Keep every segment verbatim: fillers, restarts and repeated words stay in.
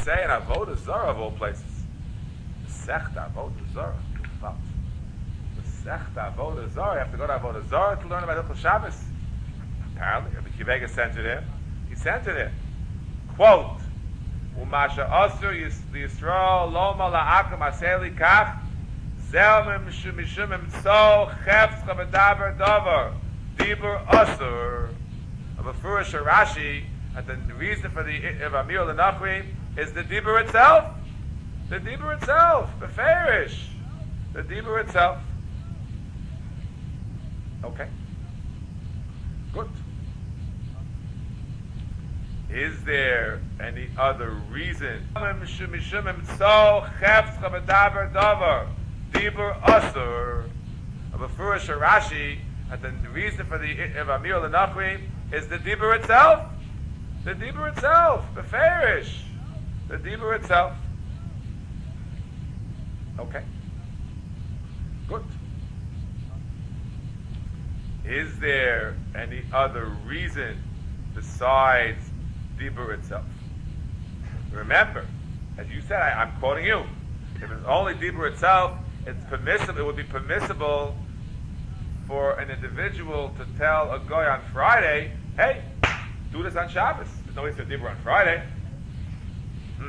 say in Avodah Zarah of all places. Masechta Avodah Zarah. Masechta Avodah Zarah. You have to go to Avodah Zarah to learn about Hilchos Shabbos. Apparently, Rabbi Kivega sent it in. He sent it in. Quote, Umasha Asur Yisrael Loma La'akam Aseli Kach Zel Mishum Mso Chefs Chavadaber Dover Dibur Asur. Of a Furish Rashi, and the reason for the of Amir L'Nachri is the Dibur itself. The Dibur itself. The Farish. The Dibur itself. Okay. Good. Is there any other reason? Dibur Asur. Of a Furish Rashi, and the reason for the of Amir L'Nachri is the Dibur itself. The Dibur itself. The Farish. The Dibur itself. Okay. Good. Is there any other reason besides Dibur itself? Remember, as you said, I, I'm quoting you. If it's only Dibur itself, it's permissible. It would be permissible for an individual to tell a guy on Friday, "Hey, do this on Shabbos." There's no way to Dibur on Friday. Hmm.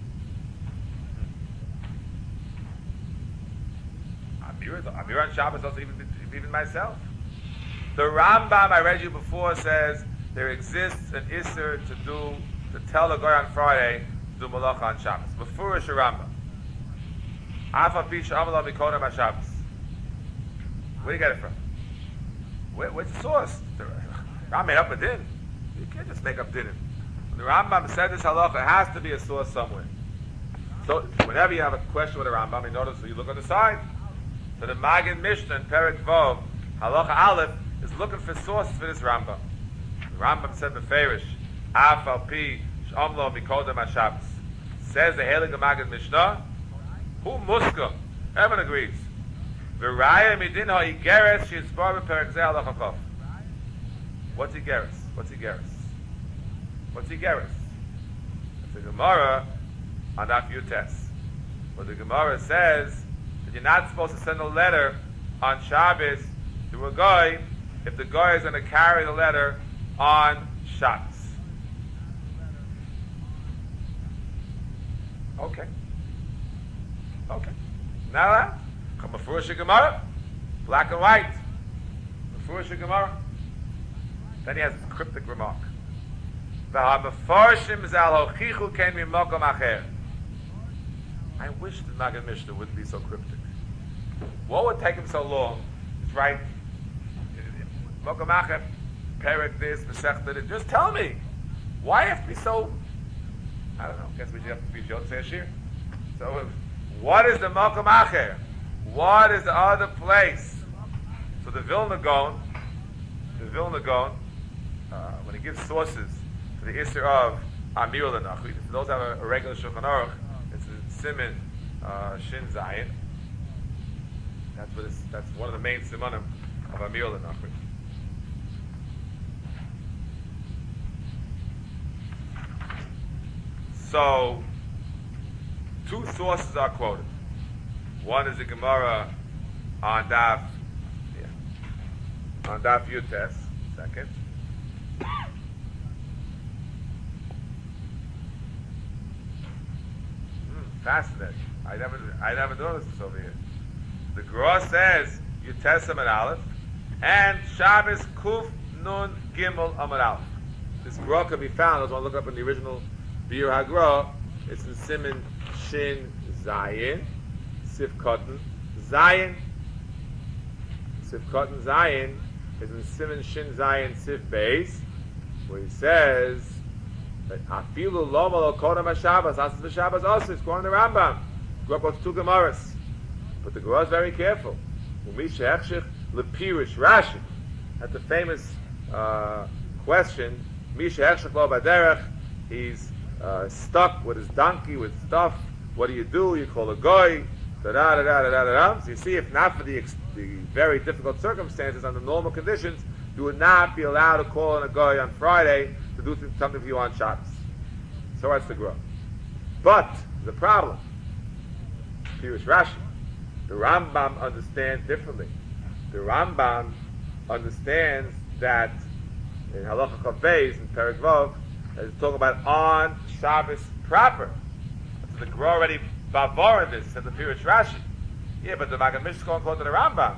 Amir, Amir on Shabbos also even even myself. The Rambam I read you before says there exists an isser to do to tell a guy on Friday to do malacha on Shabbos. Befurish Rambam. Afa pisha amala mikodem Shabbos. Where do you get it from? Where, where's the source? The Rambam made up a din. You can't just make up din. When the Rambam said this halacha, it has to be a source somewhere. So whenever you have a question with a Rambam, you notice you look on the side. So the Magid Mishnah in Perek Vov, halacha Aleph, is looking for sources for this Rambam. The Rambam said beferish, Af al pi shamlo mikodem Shabbos. Says the Heilige Magid Mishnah, who muska? Everyone agrees. V'raya midin ha'igeres she'izbar b'perek zeh halacha chof. What's igeres? What's igeres? What's igeres? It's a Gemara on Daf Yutes. Where the Gemara says that you're not supposed to send a letter on Shabbos to a guy if the guy is going to carry the letter on Shabbos. Okay. Okay. Now that come Mefurish Gemara, black and white. Mefurish Gemara. Then he has a cryptic remark. V'ha-mefarshim zal hochichu ken mimokom acher. I wish the Magid Mishnah wouldn't be so cryptic. What would take him so long? It's right. Mokom acher, perek this, mesechta this. Just tell me. Why have to be so? I don't know. I guess we should have to be sure to say a shir. So, what is the Mokom acher? What is the other place? So the Vilna Gaon, the Vilna Gaon, uh, when he gives sources for the Isser of Amir L'Nachri, for those who have a, a regular Shulchan Aruch, it's a Siman uh, Shin Zayin. That's what it's, that's one of the main simanim of Amir L'Nachri. So, two sources are quoted. One is the Gemara on Daf, yeah, on Daf Yutes. Second, mm, fascinating. I never, I never noticed this over here. The Gra says Yutes Amud Aleph and Shabbos Kuf Nun Gimel Amud Aleph. This Gra can be found. I was want to look up in the original Biur HaGra. It's in Siman Shin Zayin. Sif Cotton Zion. Sif Cotton Zion is in Siman Shin Zion Sif Beis, where he says that Afilu Loma Lo Kodem HaShabbos Asas V'Shabbos also. It's quoting the Rambam. Grew up with two Gemaras, but the Gemara is very careful. Umisha Echshich Lepirish Rashi. That's the famous uh, question. Misha Echshich Lo Baderech. He's uh, stuck with his donkey with stuff. What do you do? You call a guy. Da da da da da da. So you see, if not for the, ex- the very difficult circumstances under normal conditions, you would not be allowed to call on a guy on Friday to do something for you on Shabbos. So that's the growth. But the problem, Pirush Rashi, the Rambam understands differently. The Rambam understands that in Halacha Chav Beis in Perek Vav, it's talking about on Shabbos proper. So the Gemara already bavor in this, said the Pirush Rashi. Yeah, but the Magen Mishnah is going to the Rambam.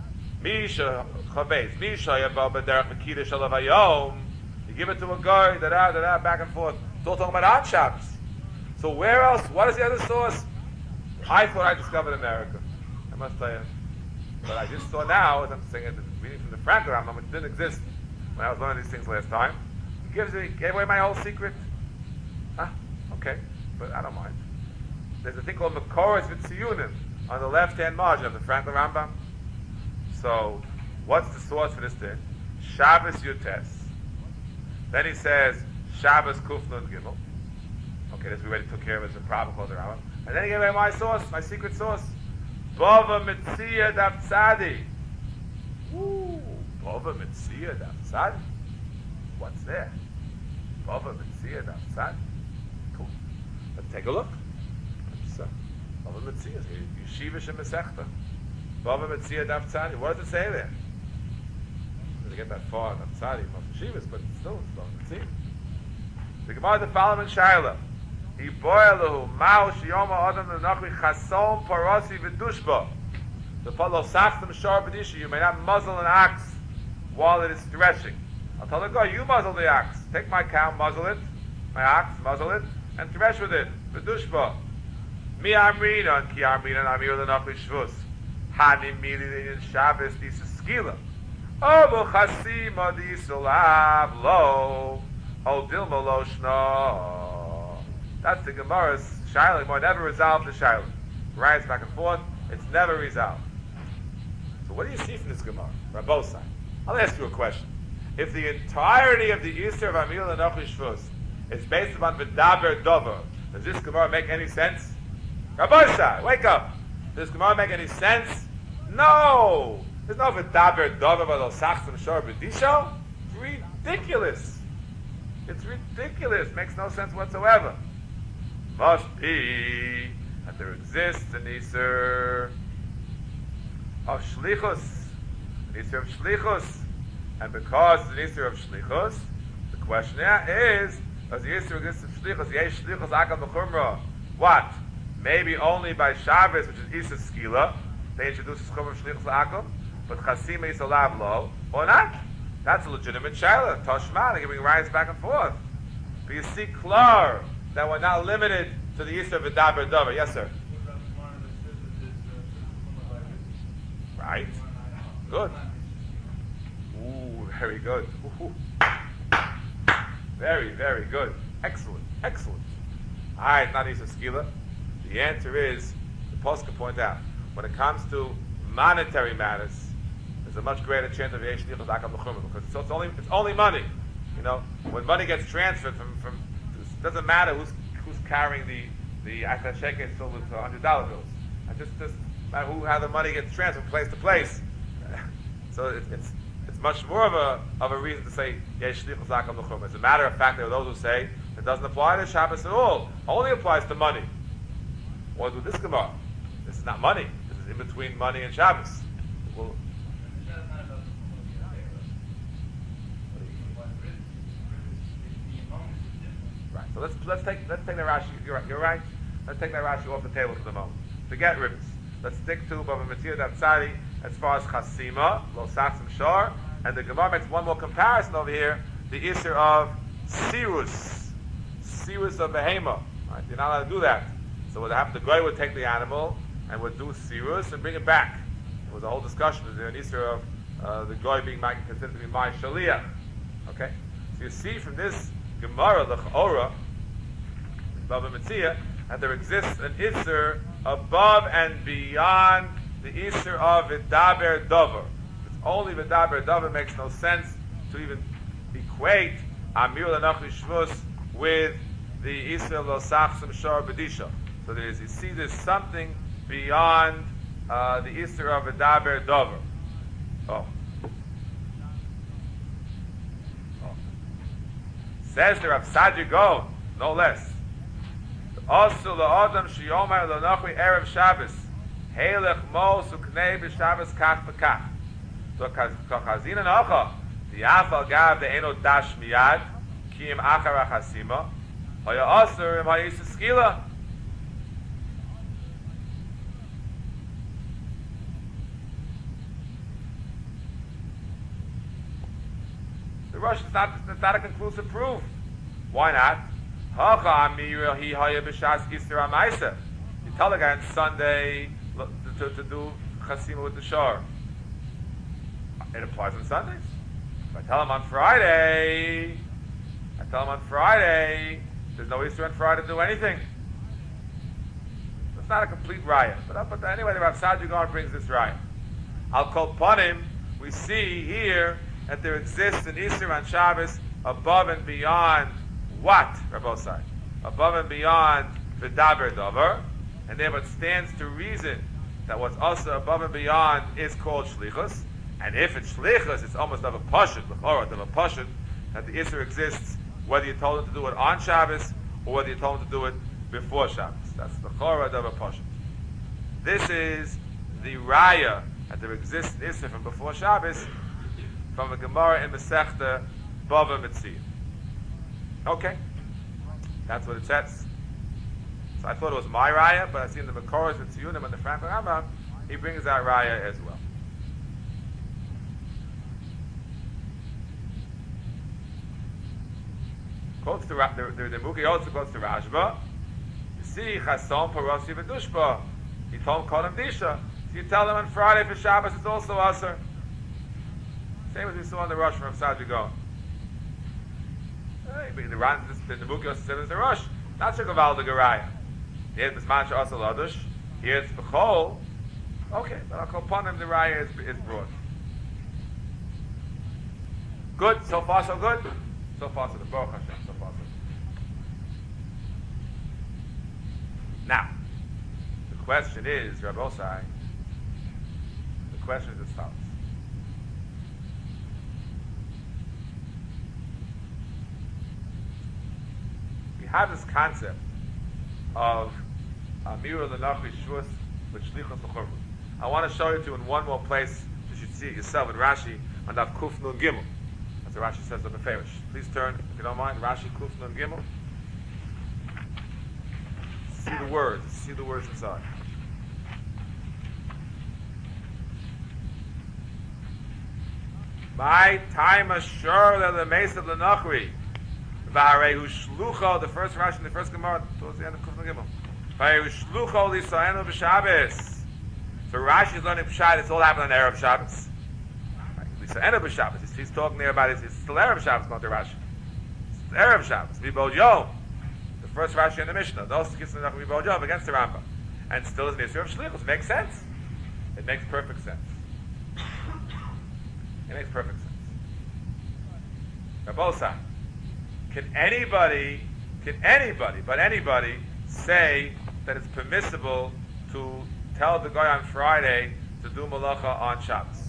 Misha Chav Beis, Misha Yabba B'derech Mekida Shalav Hayom. You give it to a guy, da da da da, back and forth. It's all talking about on Shabbos. So where else? What is the other source? I thought I discovered America. I must tell you. But I just saw now, as I'm saying it, reading from the Frankel Rambam, which didn't exist when I was learning these things last time. He gives me, gave away my whole secret. Ah, okay, but I don't mind. There's a thing called Makoros V'Tziyunim on the left-hand margin of the Frankel Rambam. So, what's the source for this thing? Shabbos Yutes. Then he says Shabbos Kuf Nun Gimel. Okay, this we already took care of as a problem called the Rambam. And then he gave away my source, my secret source. Bava Mitzia Daf Tzadi. Ooh, Bava Mitzia Daf Tzadi. What's there? Bava Mitzia Daf Tzadi. Cool. Let's take a look. It's, uh, Bava Mitzia, Yeshiva Shem Mesechta. Bava Mitzia Daf Tzadi. What does it say there? Doesn't get that far, Daf Tzadi, most Yeshivas, but still, it's Bava Mitzia. The Gemara the following Shaila. Iboyalahu Mao Shiyoma Adam Nachri Chasom Parasi V'Dushba. The follow Sachtam Shar B'Disha. You may not muzzle an ox while it is threshing. I'll tell the guy, you muzzle the ox. Take my cow, muzzle it, my ox, muzzle it, and thresh with it. V'Dushba. Mi Amrina and Ki Amrina and Amir L'Nachri Shvus. Hani Mili in Shabbos Disa Skila. Obo Chasima Disulav Lo. O Dilma Lo Shno. That's the Gemara's Shaila. Gemara never resolved the Shaila. Rise back and forth. It's never resolved. So what do you see from this Gemara? On both sides. I'll ask you a question. If the entirety of the Easter of Amil and Nochi Shvus is based upon V'daber Dover, does this Gemara make any sense? Rabosai, wake up. Does this Gemara make any sense? No. There's no V'daber Dover V'lo Sachsim Shor B'disho. It's ridiculous. It's ridiculous. Makes no sense whatsoever. Must be that there exists an Easter of Shlichus, an Easter of Shlichus, and because it's an Easter of Shlichus, the question is, does the Easter exist of Shlichus? Yesh Shlichus Akam B'Chumra. What? Maybe only by Shabbos, which is Easter Skila, they introduce the Chumra of Shlichus Akam, but Chasima is Alav Lo, or not? That's a legitimate Shaila. Toshma, they're giving riots back and forth. But you see, Klar, that we're not limited to the Easter of V'daber Dover. Yes, sir. Right. Good. Ooh, very good. Ooh. Very, very good. Excellent. Excellent. All right, not Easter Skila. The answer is, the Post can point out, when it comes to monetary matters, there's a much greater chance of Yesh Lichus Akam L'Chumra, because it's, it's only it's only money. You know, when money gets transferred from from, it doesn't matter who's who's carrying the the Achar Shekel filled with uh, hundred dollar bills. It just just matter who how the money gets transferred from place to place. So it, it's it's much more of a of a reason to say Yesh Lichus Akam L'Chumra. As a matter of fact, there are those who say it doesn't apply to Shabbos at all. Only applies to money. What do this Gemara? This is not money. This is in between money and Shabbos. Well, So let's let's take let's take the Rashi. You're right. You're right. Let's take that Rashi off the table for the moment. Forget ribbons. Let's stick to Bava Mitzia Daf Tzadi as far as Chasima, Lo Sachsim Shor, and the Gemara makes one more comparison over here: the Isser of Sirus, Sirus of Behema. Right? You're not allowed to do that. So what happened? The guy would take the animal and would do Sirus and bring it back. There was a whole discussion. Was there an Isser of uh, the guy being considered to be my Shaliach? Okay. So you see from this Gemara, the Chora, Bava Mitzia, that there exists an Isser above and beyond the Isser of V'daber Dover. It's only V'daber Dover. Makes no sense to even equate Amir L'Nachri Shvus with the Isser Lo Sachsim Shor B'Disha. So there is, you see, there's something beyond uh, the Isser of V'daber Dover. Oh. oh. Says the Rav Saadia Gaon, no less. Also, the Adam Shiyomer Lanachri Erev Shabbos. Heilech Mo Suknei B'Shabbos Kach V'Kach. So, Kachazina Nacha. The Afal Gav the Eno Dash Miyad. Ki Im Achar HaChasima. Haya Asur Im Haya Yiseskila. The Rosh is not, it's not a conclusive proof. Why not? Hacha Amira Hi Haya B'Shas Isra Ma'isa. You tell the guy on Sunday to, to, to do Chasima with the Shor. It applies on Sundays. If I tell him on Friday, I tell him on Friday, there's no Isra on Friday to do anything. It's not a complete raya. But, but anyway, the Rav Saadia Gaon brings this raya. I'll call upon him. We see here that there exists an Isra on Shabbos above and beyond what, Rabbosai? Above and beyond the Daber Davar, and therefore it stands to reason that what's also above and beyond is called Shlichus, and if it's Shlichus, it's almost of a Pashut, L'chorah, of a Pashut, that the Isra exists whether you told him to do it on Shabbos or whether you told him to do it before Shabbos. That's the L'chorah of a Pashut. This is the Raya that there exists an Isra from before Shabbos, from a Gemara in Masechta Bava Metzia. Okay, that's what it says. So I thought it was my raya, but I see in the Makoros, the Tziyunim, and the Frank Rambam, he brings that raya as well. Quotes the the, the, the Muki also quotes the Rashba. You see, Chason Parosi V'Dushba. He told him call him Disha. So you tell him on Friday for Shabbos it's also Asr. Same as we saw in the Rosh from Saadia Gaon. The Ran, the Muki also said it's the Rosh. Not Shekaval the Garaya. Here's Bisman Sha'asal Adush. Here's Bechol. Okay, but I'll call upon him the Raya is, is broad. Good, so far so good. So far so good. Baruch Hashem, so far so good. Now, the question is, Rabbi Osai, the question is as follows. We have this concept of Amira L'Nachri Shvus with Shlichus L'Chorvus. I want to show it to you in one more place. You should see it yourself in Rashi on Daf Kuf Nun Gimel. As the Rashi says on the Farish. Please turn, if you don't mind, Rashi Kuf Nun Gimel. See the words. See the words inside. My time assured of the Mesa L'Nachri. V'arehu shlucho, the first Rashi in the first Gemara, towards the end of Kuf Nun Gimel. V'arehu shlucho l'Yisraelu b'Shabbos. So Rashi is learning Pshat, it's all happening on Erev Shabbos. L'Yisraelu b'Shabbos. He's, he's talking there about it, it's still Erev Shabbos, not the Rashi. It's Erev Shabbos. V'bod Yom. The first Rashi in the Mishnah. Those kids are not V'bod Yom against the Rambam. And still is an issue of Shlichus. Makes sense. It makes perfect sense. It makes perfect sense. Rabosai. Can anybody, can anybody, but anybody, say that it's permissible to tell the guy on Friday to do malacha on Shabbos?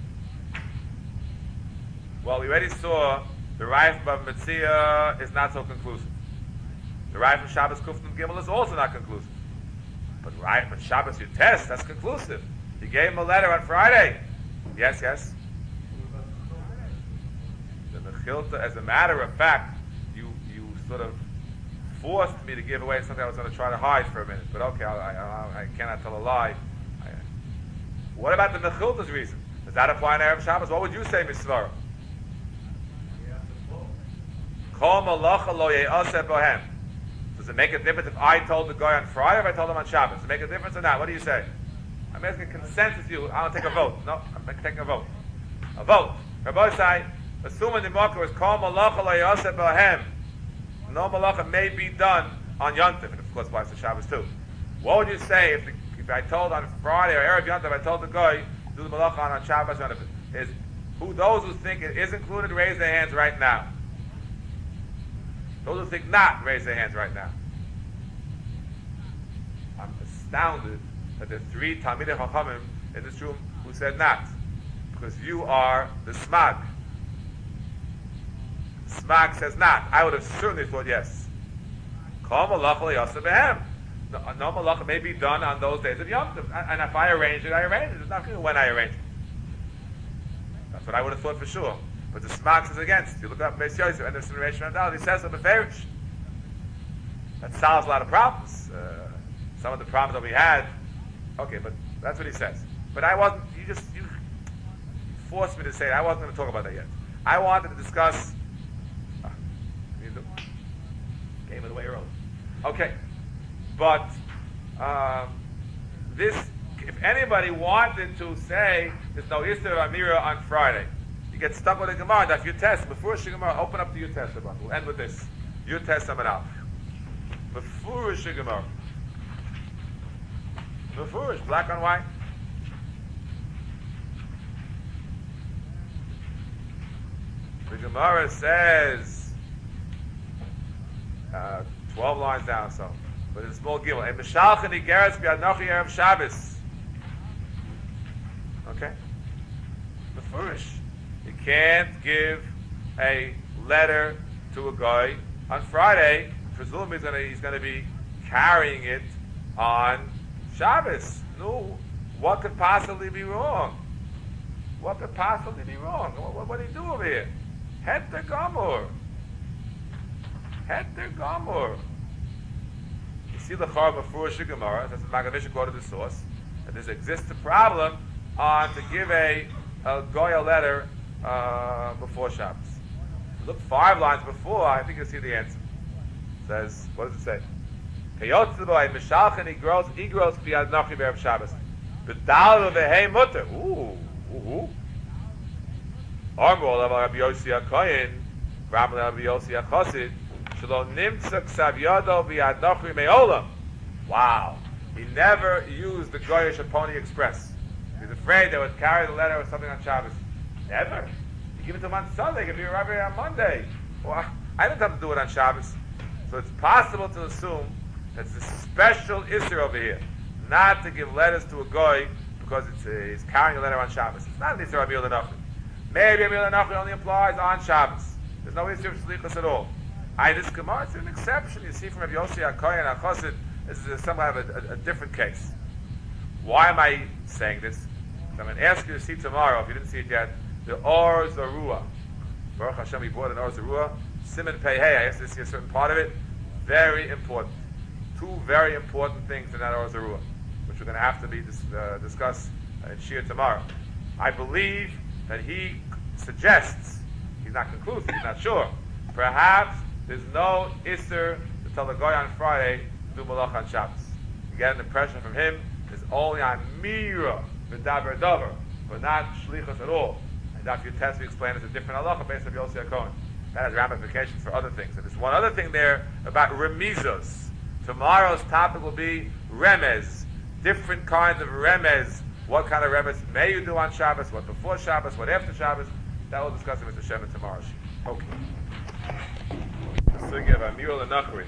Well, we already saw the Raya from Metzia is not so conclusive. The Raya from Shabbos Kuf Nun Gimel is also not conclusive. But Raya from Shabbos Yutes, that's conclusive. He gave him a letter on Friday. Yes, yes. The Mechilta, as a matter of fact, sort of forced me to give away something I was going to try to hide for a minute. But okay, I, I, I cannot tell a lie. I, what about the Mechilta's reason? Does that apply in Erev Shabbos? What would you say, Misvara? Kol malacha lo ye'aseh bohem. Does it make a difference if I told the guy on Friday or if I told him on Shabbos? Does it make a difference or not? What do you say? I'm asking consensus you. I want to take a vote. No, I'm taking a vote. A vote. Rabbi say, assuming the marker is kol malacha lo ye'aseh bohem. No malacha may be done on Yontif, and of course applies to Shabbos too. What would you say if, the, if I told on Friday or Erev Yontif, I told the guy do the malacha on, on Shabbos Yontif? Is who those who think it is included raise their hands right now. Those who think not raise their hands right now. I'm astounded that there are three Talmidei Chachamim in this room who said not, because you are the smag. Smag says not. I would have certainly thought yes. V'chol malacha l'yasa b'hem. No, no malacha may be done on those days of Yom Tov. And if I arrange it, I arrange it. It's not when I arrange it. That's what I would have thought for sure. But the Smag is against. You look up Beis Yosef and the Simulation of he says of a Ferish. That solves a lot of problems. Uh, some of the problems that we had. Okay, but that's what he says. But I wasn't, you just, you forced me to say it. I wasn't going to talk about that yet. I wanted to discuss, uh, you do? Game of the way early. Okay. But, um, this, if anybody wanted to say there's no Isser Amira on Friday, you get stuck with a Gemara. That's your test. Before Gemara, open up to your test. We'll end with this. Your test, sum it up. Before Gemara. Before black on white. The Gemara says uh, twelve lines down, so but it's small gimel. A mishalchen igeres bi'adnochi erev Shabbos. Okay. Befurish. You can't give a letter to a guy on Friday. Presumably he's going he's to be carrying it on Shabbos. No. What could possibly be wrong? What could possibly be wrong? What, what, what do you do over here? Heter Gomor. Heter Gomor. You see the Chor before Gemara, that's the Magavisha quoted the source, and there exists a problem on to give a, a Goya letter uh, before Shabbos. Look five lines before, I think you'll see the answer. It says, what does it say? Kayotziboy Mishalchen Igros Igros Biad Nochi Be'erev Shabbos. B'dal v'hei mutter. Ooh, ooh. Armor of Rabbi Yossi HaKoyin, Rabbi Yossi HaChosid, Shelo Nimtza Ksav Yodo Biad Nochi Me'olam. Wow. He never used the Goyish Aponi Express. He was afraid they would carry the letter or something on Shabbos. Never. You give it to him on Sunday, give it to your rabbi on Monday. Well, I didn't have to do it on Shabbos. So it's possible to assume that's a special Isser over here, not to give letters to a Goy because it's, uh, he's carrying a letter on Shabbos. It's not an Isser Amir L'Nochri. Maybe Amir L'Nochri only applies on Shabbos. There's no Isser of Shlichus at all. I, this Gemara is an exception. You see from Rabbi Yossi HaKoyin HaChosid, this is a, somehow a, a, a different case. Why am I saying this? I'm going to ask you to see tomorrow, if you didn't see it yet, the Or Zarua. Baruch Hashem, we bought an Or Zarua. Siman Pei Hey, I asked you to see a certain part of it. Very important. Two very important things in that Or Zarua, which we're going to have to be dis- uh, discuss in Shir tomorrow. I believe that he suggests, he's not conclusive, he's not sure, perhaps there's no Isser to tell the guy on Friday to do Malach on Shabbos. You get an impression from him, it's only on Mira, V'daber Dover, but not Shlichus at all. And after your test, we explain it's a different halacha based on Yossi HaKohen. That has ramifications for other things. And there's one other thing there about remizos. Tomorrow's topic will be remez. Different kinds of remez. What kind of remez may you do on Shabbos? What before Shabbos? What after Shabbos? That we'll discuss with Mister Shem tomorrow. Okay. So give Amir L'Nochri.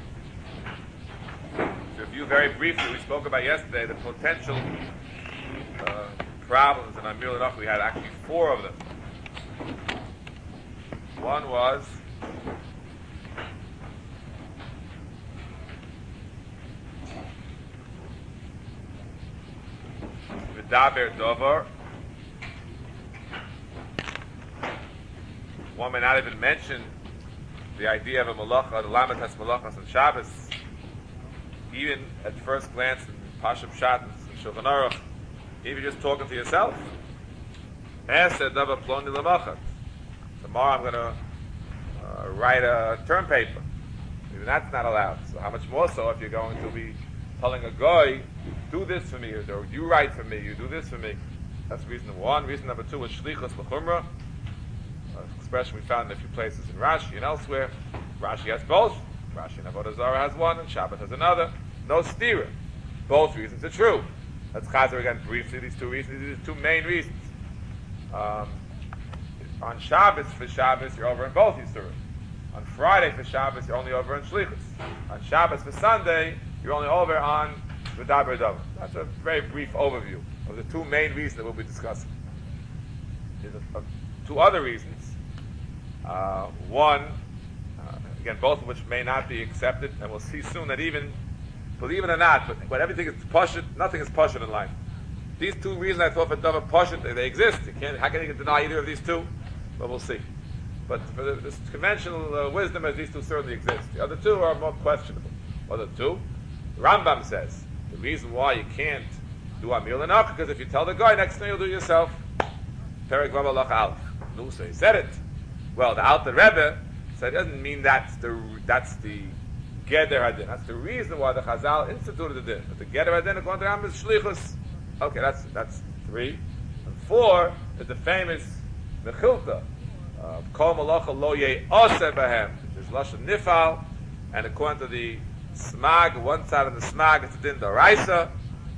To review very briefly, we spoke about yesterday the potential uh, problems in Amir L'Nochri. We had actually four of them. One was V'daber Dover. One may not even mention the idea of a malacha, the lamet has malachas on Shabbos. Even at first glance in Pashup Shat and Shulchan Aruch, even just talking to yourself. Esed Dover Ploni L'Machat. Tomorrow I'm going to uh, write a term paper. Even that's not allowed. So how much more so if you're going to be telling a guy, do this for me, or you write for me, you do this for me. That's reason one. Reason number two is Shlichus L'Chumrah. An expression we found in a few places in Rashi and elsewhere. Rashi has both. Rashi and Avodah Zarah has one, and Shabbat has another. No stira. Both reasons are true. Let's chazer again briefly these two reasons. These are two main reasons. Um, On Shabbos for Shabbos, you're over in both Yisurim. On Friday for Shabbos, you're only over in Shlichus. On Shabbos for Sunday, you're only over on V'daber Dover. That's a very brief overview of the two main reasons that we'll be discussing. There's a, a, two other reasons. Uh, one, uh, again, both of which may not be accepted, and we'll see soon that even, believe it or not, but, but everything is pashut, nothing is pashut in life. These two reasons I thought for davar pashut, they, they exist. You can't, how can you deny either of these two? But we'll see. But for the, this conventional uh, wisdom, as these two certainly exist. The other two are more questionable. Other two, the Rambam says the reason why you can't do Amir Lenach, because if you tell the guy next thing you'll do it yourself. Perek Vav Alach Aleph. No, so he said it. Well, the Alter Rebbe said it doesn't mean that's the that's the Geder Hadin. That's the reason why the Chazal instituted the din. But the Geder Hadin according to Rambam is Shlichus. Okay, that's that's three. And four is the famous Mechilta. Kol Malacha Lo Yeh Oseh Bahem, which is Lashon Nifal, and according to the Smag, one side of the Smag is the din D'Oraisa.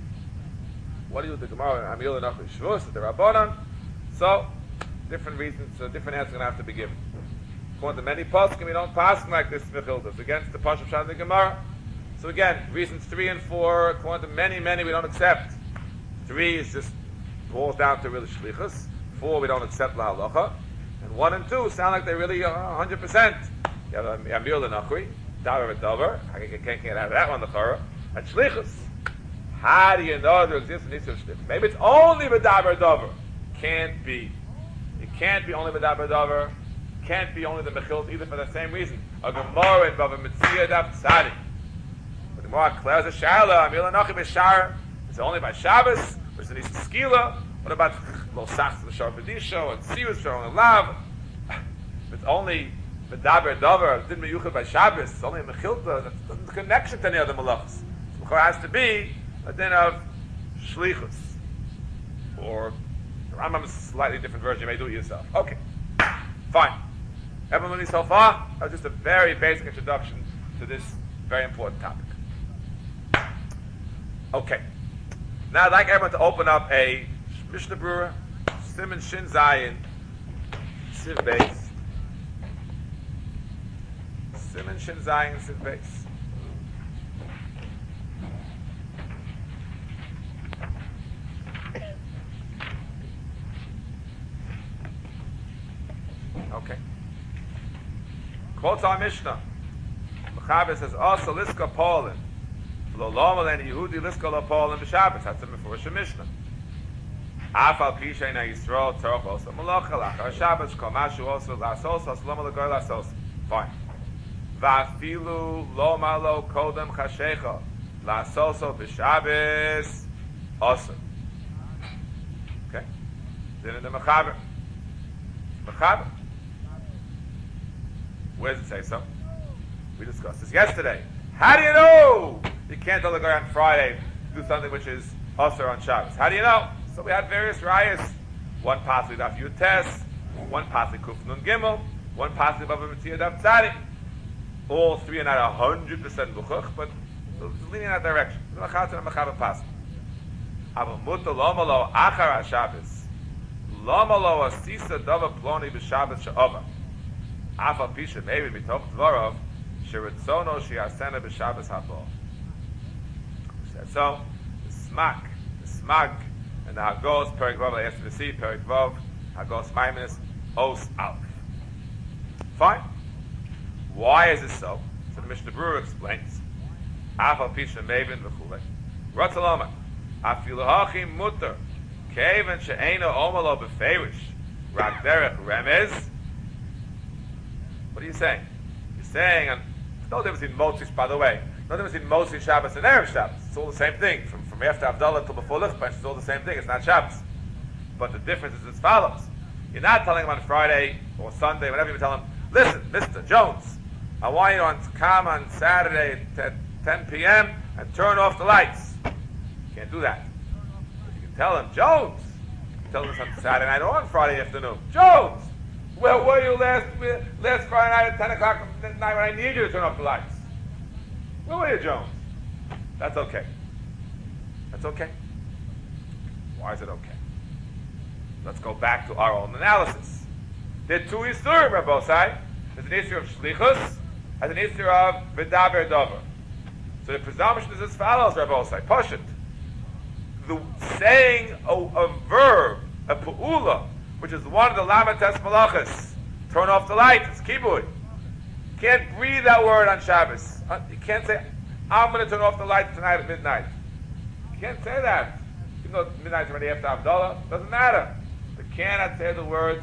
What do you do with the Gemara? Amir Lenach Shvus, the Rabbanan. So, different reasons, so different answers are going to have to be given. According to many poskim, we don't pass like this Mechilta. It's against the Pashup Shad of the Gemara. So again, reasons three and four, according to many, many, we don't accept. Three is just boils down to really Shlichus. Four, we don't accept La Halacha. And one and two sound like they're really uh, one hundred percent. You have Amir Lenachri, Davar Davar. I can't, can't, can't have that one, the Chara. And Shlichus. How do you know there exists an issue of Shlichus? Maybe it's only Davar Davar. Can't be. It can't be only Davar Davar. Can't be only the Mechilta either for the same reason. A Gemara in Bava Metzia Daf Tzadi. The Gemara declares a Shala, Amir Lenachri B'Shar. It's only by Shabbos, which is an Easter Skila. What about Lo Sachs L'Shar B'Disho and Sirus Shar and Lav? It's only Medaber Dover, Din Meyuchad by Shabbos. It's only a Mechilta. That's the connection to any other Malachas. So it has to be a din of Shlichus. Or the Rambam's slightly different version. You may do it yourself. Okay. Fine. Everyone so far? That was just a very basic introduction to this very important topic. Okay. Now I'd like everyone to open up a Mishnah Berurah, Siman Shin Zayin, Siv Beis. Siman Shin Zayin, Siv Beis. Okay. Quotes our Mishnah. Mechaber says, "Also liska Paulin, lo lomal and Yehudi liska lo Paulin b'Shabbos." That's a Mefurish Mishnah. Afal pishay na Yisrael tzarich also malacha lachar Shabbos kol mashu also lasos haslama legoy lasos. Fine. Va'afilu lo malo kodem chashecha lasoso b'Shabbos also. Okay. Then in the Mechaber. Mechaber. Where does it say so? We discussed this yesterday. How do you know you can't tell the guy on Friday to do something which is usher on Shabbos? How do you know? So we had various rayas. One possibly Daf Yud Tes, one possibly Kuf Nun Gimel, one possibly Bava Metzia Daf Tzadi. All three are not a hundred percent buchuch, but leaning in that direction. Mechaber and Mechaber possible. Aval Muta Loma Lo Achar HaShabbos Loma Lo Asisa Dava Ploni B'Shabbos She'ova. Afal Pisha maybe mitoch dvarav sheritzono she'asena b'Shabbos haba. Said so. The smak, the smag, and the hagos perik vav I asked to see perik vav hagos maiminus os alf. Fine. Why is this so? So the Mishnah Berurah explains. Afal Pisha maybe v'chulei. Ratzalama. Afilu hachim mutter keven she'ena omalo b'feirish rak derech remez. What are you saying? You're saying, and there's no difference in Motzi, by the way. No difference in Motzi Shabbos and Erev Shabbos. It's all the same thing. From, from after Havdalah till before Lichbench, it's all the same thing. It's not Shabbos. But the difference is as follows. You're not telling him on Friday or Sunday, whatever you tell him, listen, Mister Jones, I want you to come on Saturday at ten p.m. and turn off the lights. You can't do that. But you can tell him, Jones, you can tell him this on Saturday night or on Friday afternoon. Jones! Where were you last last Friday night at ten o'clock at night when I need you to turn off the lights? Where were you, Jones? That's okay. That's okay. Why is it okay? Let's go back to our own analysis. There are two Yisurim, Rabbosai. There's an issue of Shlichus and an issue of V'daber Dover. So the presumption is as follows, Rabbosai. Pashut. The saying a, a verb, a pu'ula, which is one of the Lamates Malachas. Turn off the lights, it's kibui. Can't breathe that word on Shabbos. You can't say, I'm going to turn off the lights tonight at midnight. You can't say that. Even though midnight's already after Havdalah, doesn't matter. You cannot say the words,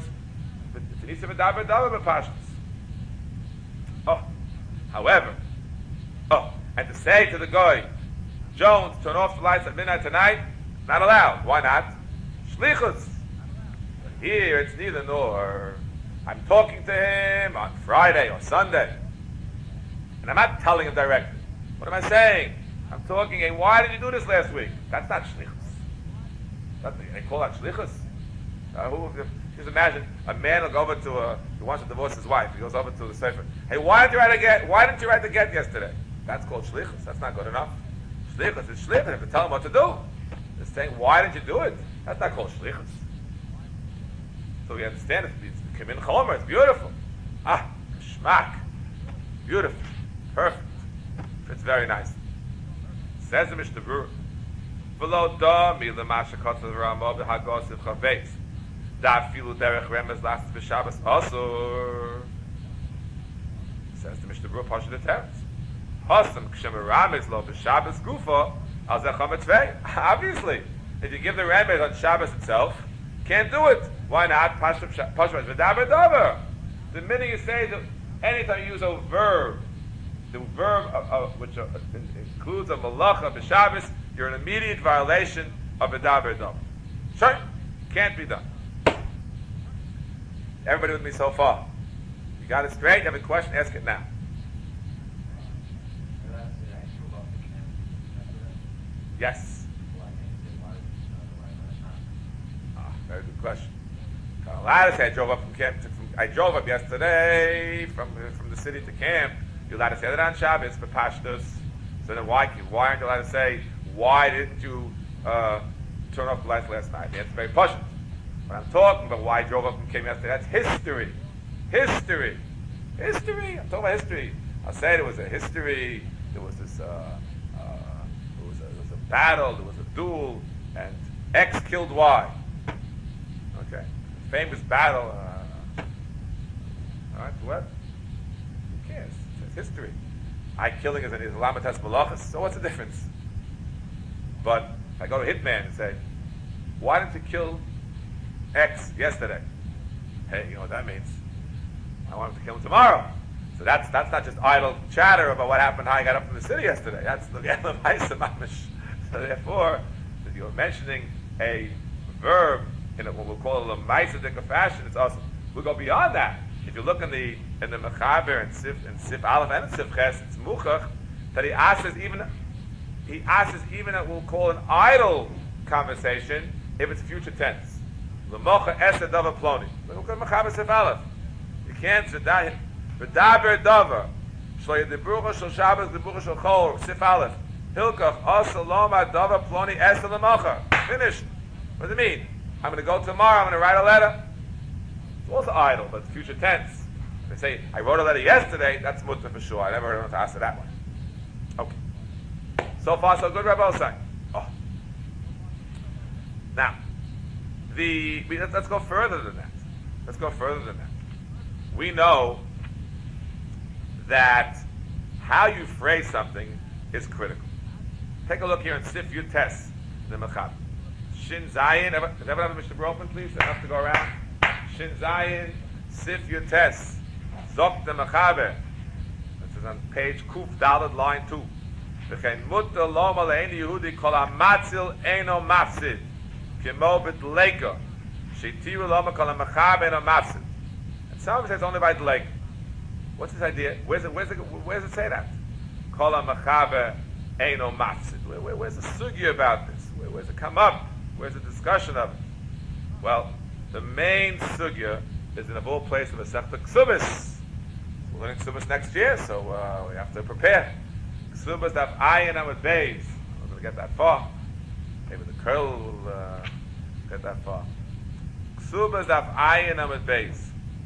oh, however, oh, and to say to the guy, Jones, turn off the lights at midnight tonight, not allowed. Why not? Shlichus. Here it's neither nor. I'm talking to him on Friday or Sunday, and I'm not telling him directly. What am I saying? I'm talking, hey, why did you do this last week? That's not shlichus. That's, they call that shlichus. Uh, who, just imagine a man will go over to a, he wants to divorce his wife. He goes over to the sefer. Hey, why didn't you write a get? Why didn't you write the get yesterday? That's called shlichus. That's not good enough. Shlichus is shlichus. You have to tell him what to do. They're saying, why didn't you do it? That's not called shlichus. So we understand it. It's Kimin Chomer. It's beautiful. Ah, shmak. Beautiful. Perfect. It's very nice. Says the Mishnah Berurah. V'lo da mi l'masha kotzel Rama b'hagosiv chavetz. Da filu derech remez last b'Shabbos asur. Says the Mishnah Berurah Pasha the Teretz. Hasam kshem ramez lo b'Shabbos gufa al zecham etvei. Obviously, if you give the remez on Shabbos itself, can't do it. Why not? Pasha Pasha v'daber davar. The minute you say that, anytime you use a verb, the verb of, of, which uh, includes a malacha b'Shabbos, you're in immediate violation of a daber davar. Sure, can't be done. Everybody with me so far? You got it straight? You have a question? Ask it now. Yes. Ah, very good question. I drove up from camp. To, from, I drove up yesterday from from the city to camp. You're allowed to say that on Shabbos for Pashtus. So then why why aren't you allowed to say, why didn't you uh, turn off the lights last night? The answer is very pushing. But I'm talking about why I drove up and came yesterday. That's history. History. History. I'm talking about history. I'll say there was a history. There was this, uh, uh, there, was a, there was a battle. There was a duel. And X killed Y. Okay. Famous battle. Uh, all right, what? Who cares? It's history. I killing is an Islamitas malachas, so what's the difference? But if I go to Hitman and say, why didn't you kill X yesterday? Hey, you know what that means? I want him to kill him tomorrow. So that's that's not just idle chatter about what happened, how I got up from the city yesterday. That's the Elam Haisa Mamish. So therefore, if you're mentioning a verb in a, what we'll call a Maisadic fashion, it's awesome. We'll go beyond that. If you look in the in the Mechaber and Sif and Sif Aleph and Sif Ches, it's Muchach that he asks even he asks even what we'll call an idle conversation if it's future tense. L'mocha esed davar ploni. Look at Mechaber Sif Aleph. You can't v'daber davar shlo yedibrucha shel Shabbos yedibrucha shel Chol Sif Aleph Hilkach asaloma davar ploni esed l'mocha. Finished. What does it mean? I'm going to go tomorrow. I'm going to write a letter. It's also idle, but it's future tense. If they say, I wrote a letter yesterday, that's mutter for sure. I never heard anyone to answer that one. Okay. So far, so good, Rabbi Osai. Oh. Now, the we, let's, let's go further than that. Let's go further than that. We know that how you phrase something is critical. Take a look here in Sif Yud Tes, the Mechab. Shin Zayin, does everyone have a Mishnah Berurah open, please? Enough to go around. Shin Zayin, Sif Yud Tes, Zok the Mechaber. This is on page Kuf Dalad, line two. V'chein mutter loma le'eni Yehudi kol ha'matzil eino mafsid. Kimo b'dleika. Sheitiru loma kol ha'mechaber eino mafsid. And some of it says only by dleika. What's this idea? Where's it, where's it, where's it say that? Kol ha'mechaber eino mafsid. Where, where, where's the sugya about this? Where, where's it come up? Where's the discussion of it? Well, the main sugya is in a full place of a Sefta Ksubis. We're learning Ksubis next year, so uh, we have to prepare. Ksubis daf ayin amud beis. I'm going to get that far. Maybe the curl will uh, get that far. Ksubis daf ayin amud beis.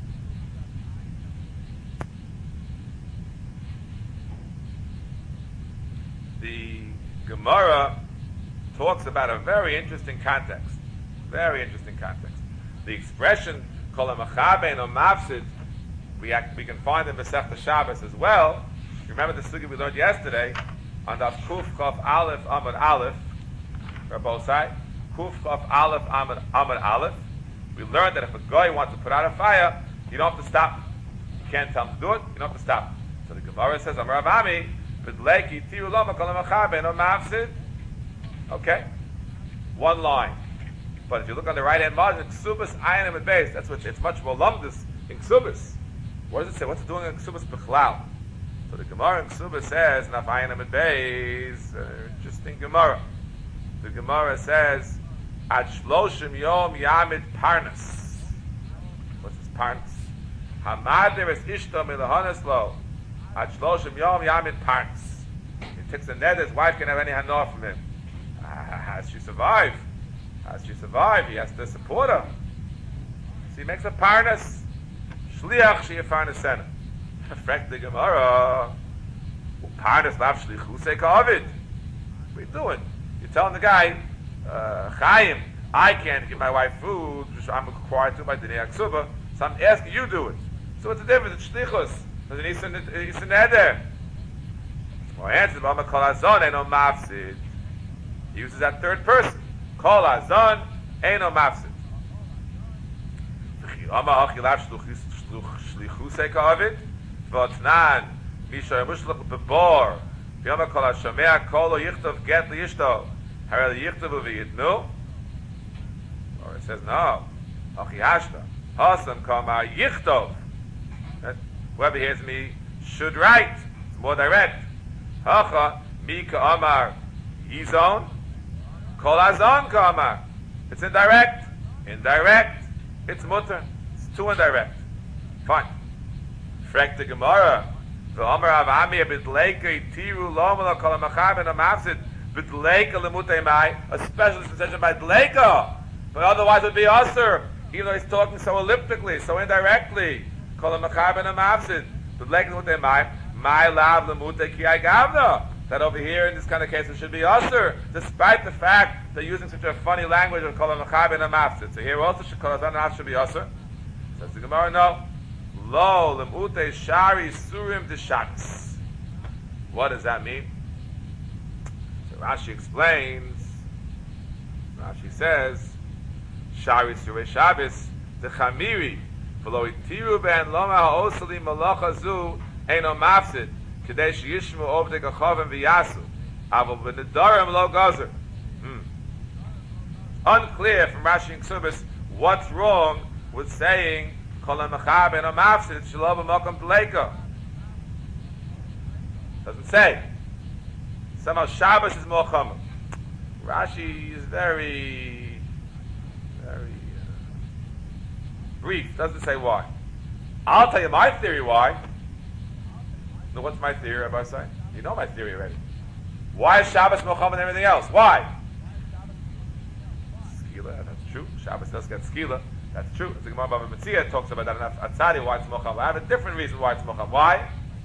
The Gemara talks about a very interesting context. Very interesting context. The expression kol ha'mechaber eino mafsid we act, we can find in Masechta Shabbos as well. Remember the sugya we learned yesterday on the Kuf Chaf Aleph Amud Aleph, or both sides. Kuf Chaf Aleph Amud Amud Aleph. We learned that if a guy wants to put out a fire, you don't have to stop. You can't tell him to do it. You don't have to stop. So the Gemara says, "Amar Avami, b'dleiki tiru lo makol ha'machar no mafsid." Okay, one line. But if you look on the right hand margin, Ksubas Ayin and base. That's what it's much more lumdus in Ksubas. What does it say? What's it doing in Ksubas B'chlal? So the Gemara in Ksubas says, "Naf Ayin and base." Uh, interesting Gemara. The Gemara says, "Ad shloshim yom yamid parnas." What's this parnas? Hamader es ishto milahanas lo. Ad shloshim yom yamid parnas. He takes a net. His wife can have any hanor from him. Uh, how does she survive? How does she survive? He has to support her. So he makes a parnas. Shliach she a parnasena. Frek the Gemara. Parnas lav shlichusei ka'avid. What are you doing? You're telling the guy, uh, Chaim, I can't give my wife food, I'm required to by Dinei Aksuba, so I'm asking you to do it. So what's the difference? It's shlichus. There's an Issa Neder. Well, answer, Bama Kol Azon, Eino Mafsid. He uses that third person. Kol Azon, Eino Mafsid. V'chiyama Achilav Shlichusei Ka'avid, V'otnan, Misha Yemushlach Bebor, V'yama Kol HaShamea Kol Lo Yichtov Get Li'ishto, Harel Yichtov V'yitnu. Or it says, no. Achiyashta. Hasam Kama Yichtov. Whoever hears me should write. It's more direct. Hacha Mika Amar Yizon Kol Azon Kamar. It's indirect. Indirect. It's mutter. It's too indirect. Fine. Frek the Gemara. The Amar Avami Bidleika Tiru Lomala Kol Machar Ben Amafsid Bidleika Lemutei Mai. A special dispensation by Dleika. But otherwise it would be Aser. Even though he's talking so elliptically, so indirectly. Kol Machar Ben Amafsid Bidleika Lemutei Mai. My lav lemute ki gavna. That over here in this kind of case it should be usher, despite the fact they're using such a funny language of kol machab and a mafsid. So here also kol azan should be usher. Says the Gemara, no. Lo lemute shari surim deshabbos. What does that mean? So Rashi explains. Rashi says, shari surei Shabbos the chamiri v'lo itiru ben loma ha'osali malacha zu. Eino mafsid, kadesh yishmu ovdei gachavim v'yasu, aval v'nedarim lo gazer. Unclear from Rashi and Ksubis what's wrong with saying kol ha'machar eino mafsid, it's shalom b'makom d'leika. Doesn't say. Somehow Shabbos is more chomer. Rashi is very, very uh, brief. Doesn't say why. I'll tell you my theory why. So what's my theory, Rabbi Say? You know my theory already. Why is Shabbos more chomer than everything else? Why? Skila, that's true. Shabbos does get skila. That's true. The Gemara Bava Metzia talks about that in Atzadi, why it's more chomer. I have a different reason why it's more chomer. Why?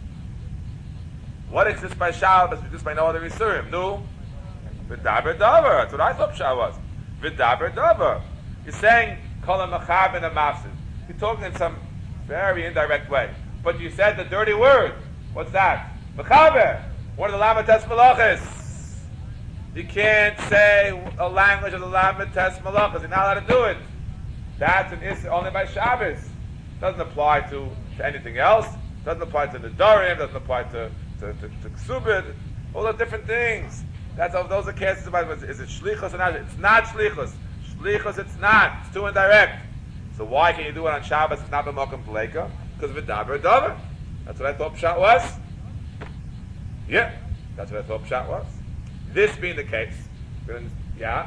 What exists by Shabbos exists by no other Yisurim? No. V'daber davar. That's what I thought Shabbos was. V'daber davar. You're saying kol ha'machar ben ha'mafsid. You're talking in some very indirect way. But you said the dirty word. What's that? Mechaber. One of the Lamates Malachis. You can't say a language of the Lamates Malachis. You're not allowed to do it. That's an issue only by Shabbos. Doesn't apply to, to anything else. Doesn't apply to the Nedarim. Doesn't apply to to, to, to Ksubid. All the different things. That's those are cases about is it shlichus or not? It's not shlichus. Shlichus, it's not. It's too indirect. So why can you do it on Shabbos? It's not b'makom d'leika because of v'daber davar. That's what I thought Pshat was. Yeah, that's what I thought Pshat was. This being the case, yeah.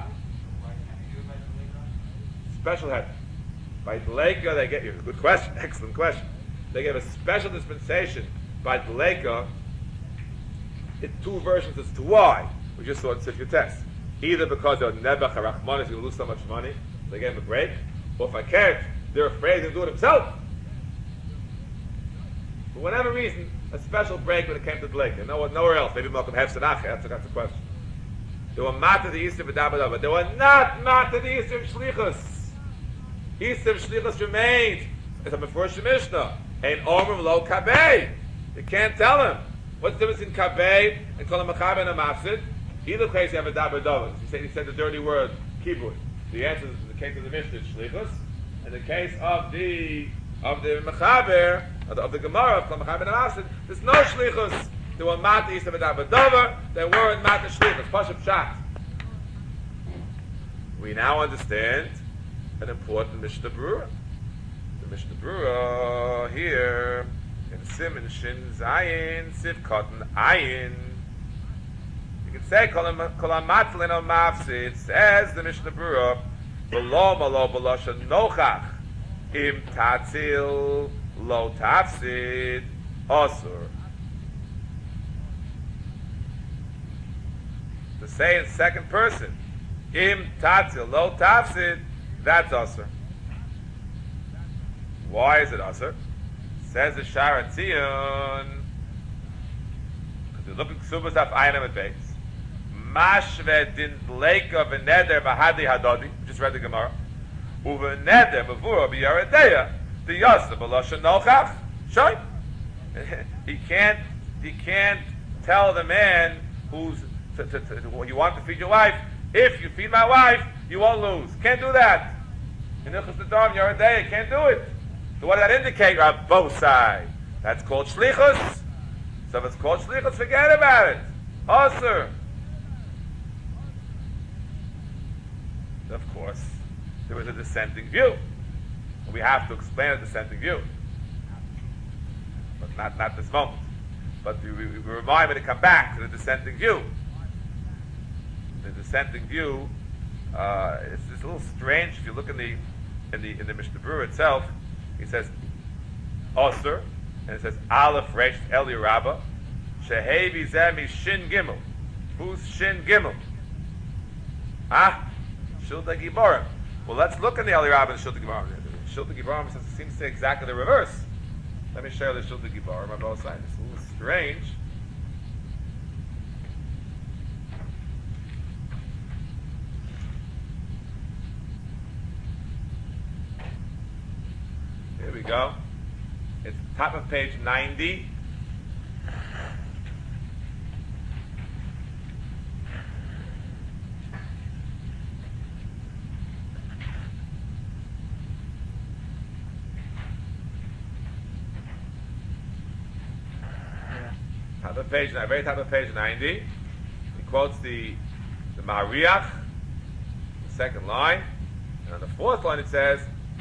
Special head. By Dleika, they get you. Good question. Excellent question. They gave a special dispensation by Dleika in two versions as to why. We just saw in Sifya Test. Either because they're Nebuch HaRachman is going to lose so much money, they gave him a break, or if I can't, they're afraid he'll do it himself. For whatever reason, a special break when it came to Dleika. No, nowhere else. Maybe Malcolm Hefzanacha. That's, that's the question. They were mat to the Easter of Dabadava, but they were not mat to the Easter of Shlichus. Easter of Shlichus remained. It's a Mefurish Mishnah. Ein omrim lo kabei. You can't tell him. What's the difference in kabei and kol mechaber and a mafsid? Either case you have a daber dovas. He said he said the dirty word kibud. The answer is in the case of the Mishnah shlichus. In the case of the of the mechaber of the, of the Gemara of kol mechaber and a mafsid, there's no shlichus. There were mata east of a daber dover. There weren't mata shlichus. Pashup shat. We now understand an important Mishnah Berurah. The Mishnah Berurah here in Siman Shin Zayin Siv Cotton Ayin. You can say Kol Amatzlin al Mafsid. Says the Mishnah Berurah, V'lo malo b'losha nochach im tatzil lo tafsid osur. To say in second person, im tatzil lo tafsid, that's osur. Why is it osur? Says the Shara Tzion, because you look at Ksubas af Einam at base. Mashve din bleika v'neder v'hadi hadodi, we just read the Gemara. U'v'neder b'vura b'yaredeya, the yosef b'loshen nochach, shoy. He can't, he can't tell the man who's, to, to, to, you want to feed your wife, if you feed my wife, you won't lose. Can't do that. In Ilchus Nedarim, Yaredeya, can't do it. So what does that indicate? Rabbosai. That's called shlichus. So if it's called shlichus, forget about it. Osir. Of course, there was a dissenting view. We have to explain a dissenting view. But not, not this moment. But we, we, we remind me to come back to the dissenting view. The dissenting view, uh, it's, it's a little strange if you look in the in the in the Mishnah Berurah itself. He says Osir, and it says Aleph Resh Eli Rabba Shehevi Zemi Shin Gimel. Who's Shin Gimel? Ah, Shilta Giborim. Well, let's look in the Eli Rabba and Shilta Giborim. Shilta Giborim says it seems to say exactly the reverse. Let me show you the Shilta Giborim on both sides. It's a little strange. Here we go. It's top of page ninety. Top of page, very top of page ninety. He quotes the the Ma'ariach, the second line, and on the fourth line it says,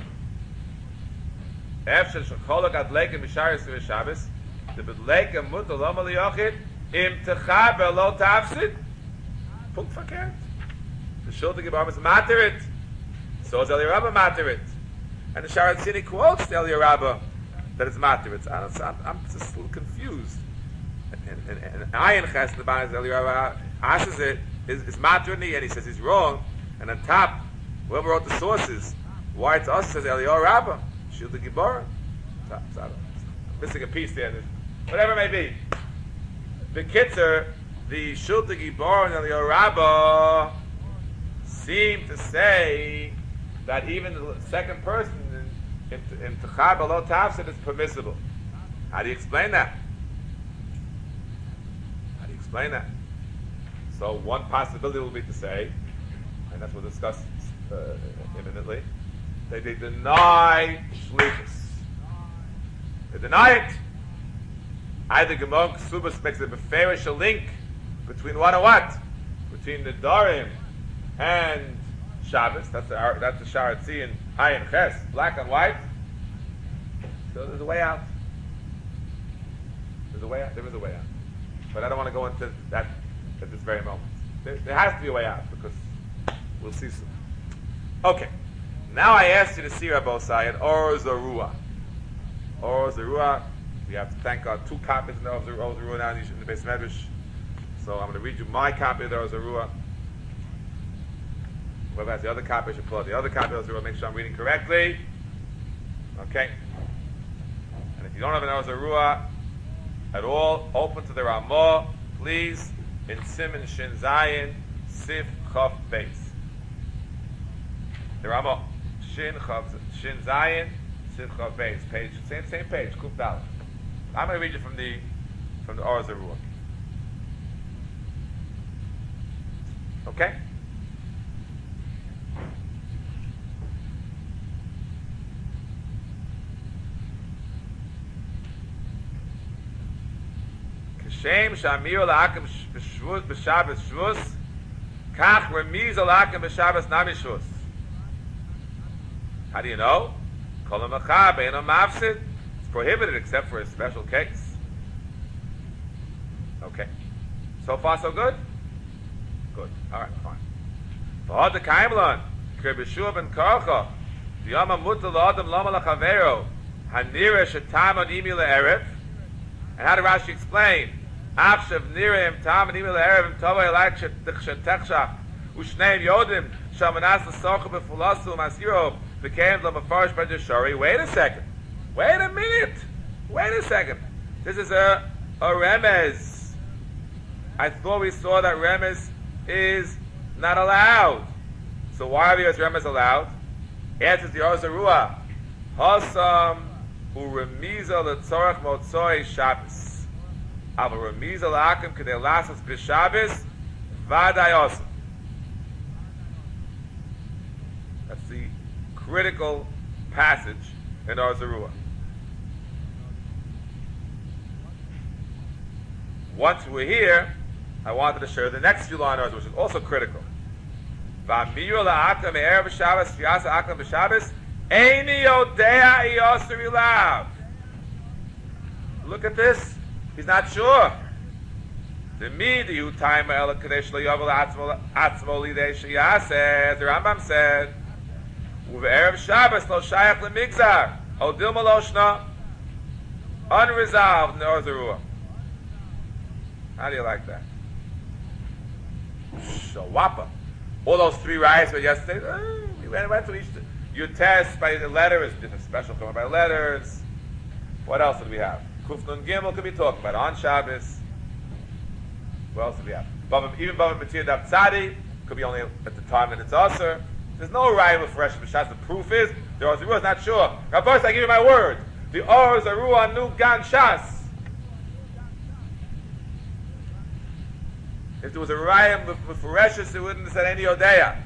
Efshel shecholok adleikim b'sharis v'shabbos, the bedleikim mutar lo maliyachid im techaber lo tafsid. Punkt verkehrt. The Shilta Giborim is materit. So is Eli Rabba materit. And the Shara Tzini quotes the Eli Rabba that it's materit. I'm, I'm just a little confused. And, and, and Ayin Ches, the Banas Eli Rabba asks it, is, is materit, and he says he's wrong. And on top, whoever wrote the sources, why it's us, says Eli Rabba. Shilta Giborim. I'm missing a piece there. Whatever it may be. The Kitzer, the Shilta Giborim and the Rabba seem to say that even the second person in in Techab Lo Tafsid is permissible. How do you explain that? How do you explain that? So one possibility will be to say, and that's what we'll discuss uh, imminently, that they deny shlichus. They deny it. Either Gemara Ksubas makes a beferish link between what and what? Between the Darim and Shabbos. That's the that's the Sharatzi and Ayin Ches, black and white. So there's a way out. There's a way out. There is a way out. But I don't want to go into that at this very moment. There, there has to be a way out because we'll see soon. Okay. Now I asked you to see Rabbi Osai and Or Zarua. Or Zarua. We have to thank our two copies of the Or Zarua now in the Beis Medrash. So I'm going to read you my copy of the Or Zarua. Whoever has the other copy should pull out the other copy of the Or Zarua. Make sure I'm reading correctly. Okay. And if you don't have an Or Zarua at all, open to the Ramah, please, in Siman Shin Zayin, Sif Chaf Beis. The Ramah. Shin Chav, Shin Zayin, Sivcha base, page, same same page, Kuf Dalet. I'm going to read you from the from the Or Zarua. Okay? Kashem Shamir La'akim B'Shvus B'Shabbos Shvus Kach Remiz La'akim B'Shabbos Nami Shvus. How do you know? Kol HaMacha Be'eno Mafsid. It's prohibited except for a special case. Okay. So far so good? Good. Alright, fine. V'hod the Kaimlon Kir B'Shua Ben Karcha V'yama Mutal L'Adam Loma L'Chavero Hanira Shetam Od Imi Le'erev. And how did Rashi explain? Achshav Nirem Tam Imi Le'erev Tovay Lak Shetechshach Ushneim Yodim Shamanas L'Socha B'Fulasu Masiro Became L'Mafarish B'Jashari. Wait a second. Wait a minute. Wait a second. This is a, a remez. I thought we saw that remez is not allowed. So why are these remez allowed? Answers the Or Zarua. Hasam uremiza letzorach motzoi Shabbos. Ava remiza la'akim k'dei lasas b'Shabbos v'adai osam. That's the critical passage in Or Zarua. Once we're here, I wanted to share the next few lines, which is also critical. V'amiru la'akim me'erev b'Shabbos v'yasa akim b'Shabbos eini yodea iyosir ilav. Look at this. He's not sure. The midi hu taima ela kadesh lo yovel atzmo lidei sheyaseh. The Rambam said, uve'erev Shabbos lo shayach lemigzar o dilma lo shna. Unresolved in the Or Zarua. How do you like that? Shawapa. All those three riots were yesterday. Uh, we went, went to each. Your test by the letter is different. Special comment by letters. What else did we have? Kuf Nun Gimel could be talked about on Shabbos. What else did we have? Bava, even Bava Matir Daf Tzadi could be only at the time that it's Aser. There's no rival for Resh B'Shas. The proof is the Or Zarua is not sure. Rabbos, I give you my word. The Or Zarua Nu Gan Shas. If there was a raya with Fereshus, it wouldn't have said any Odeya.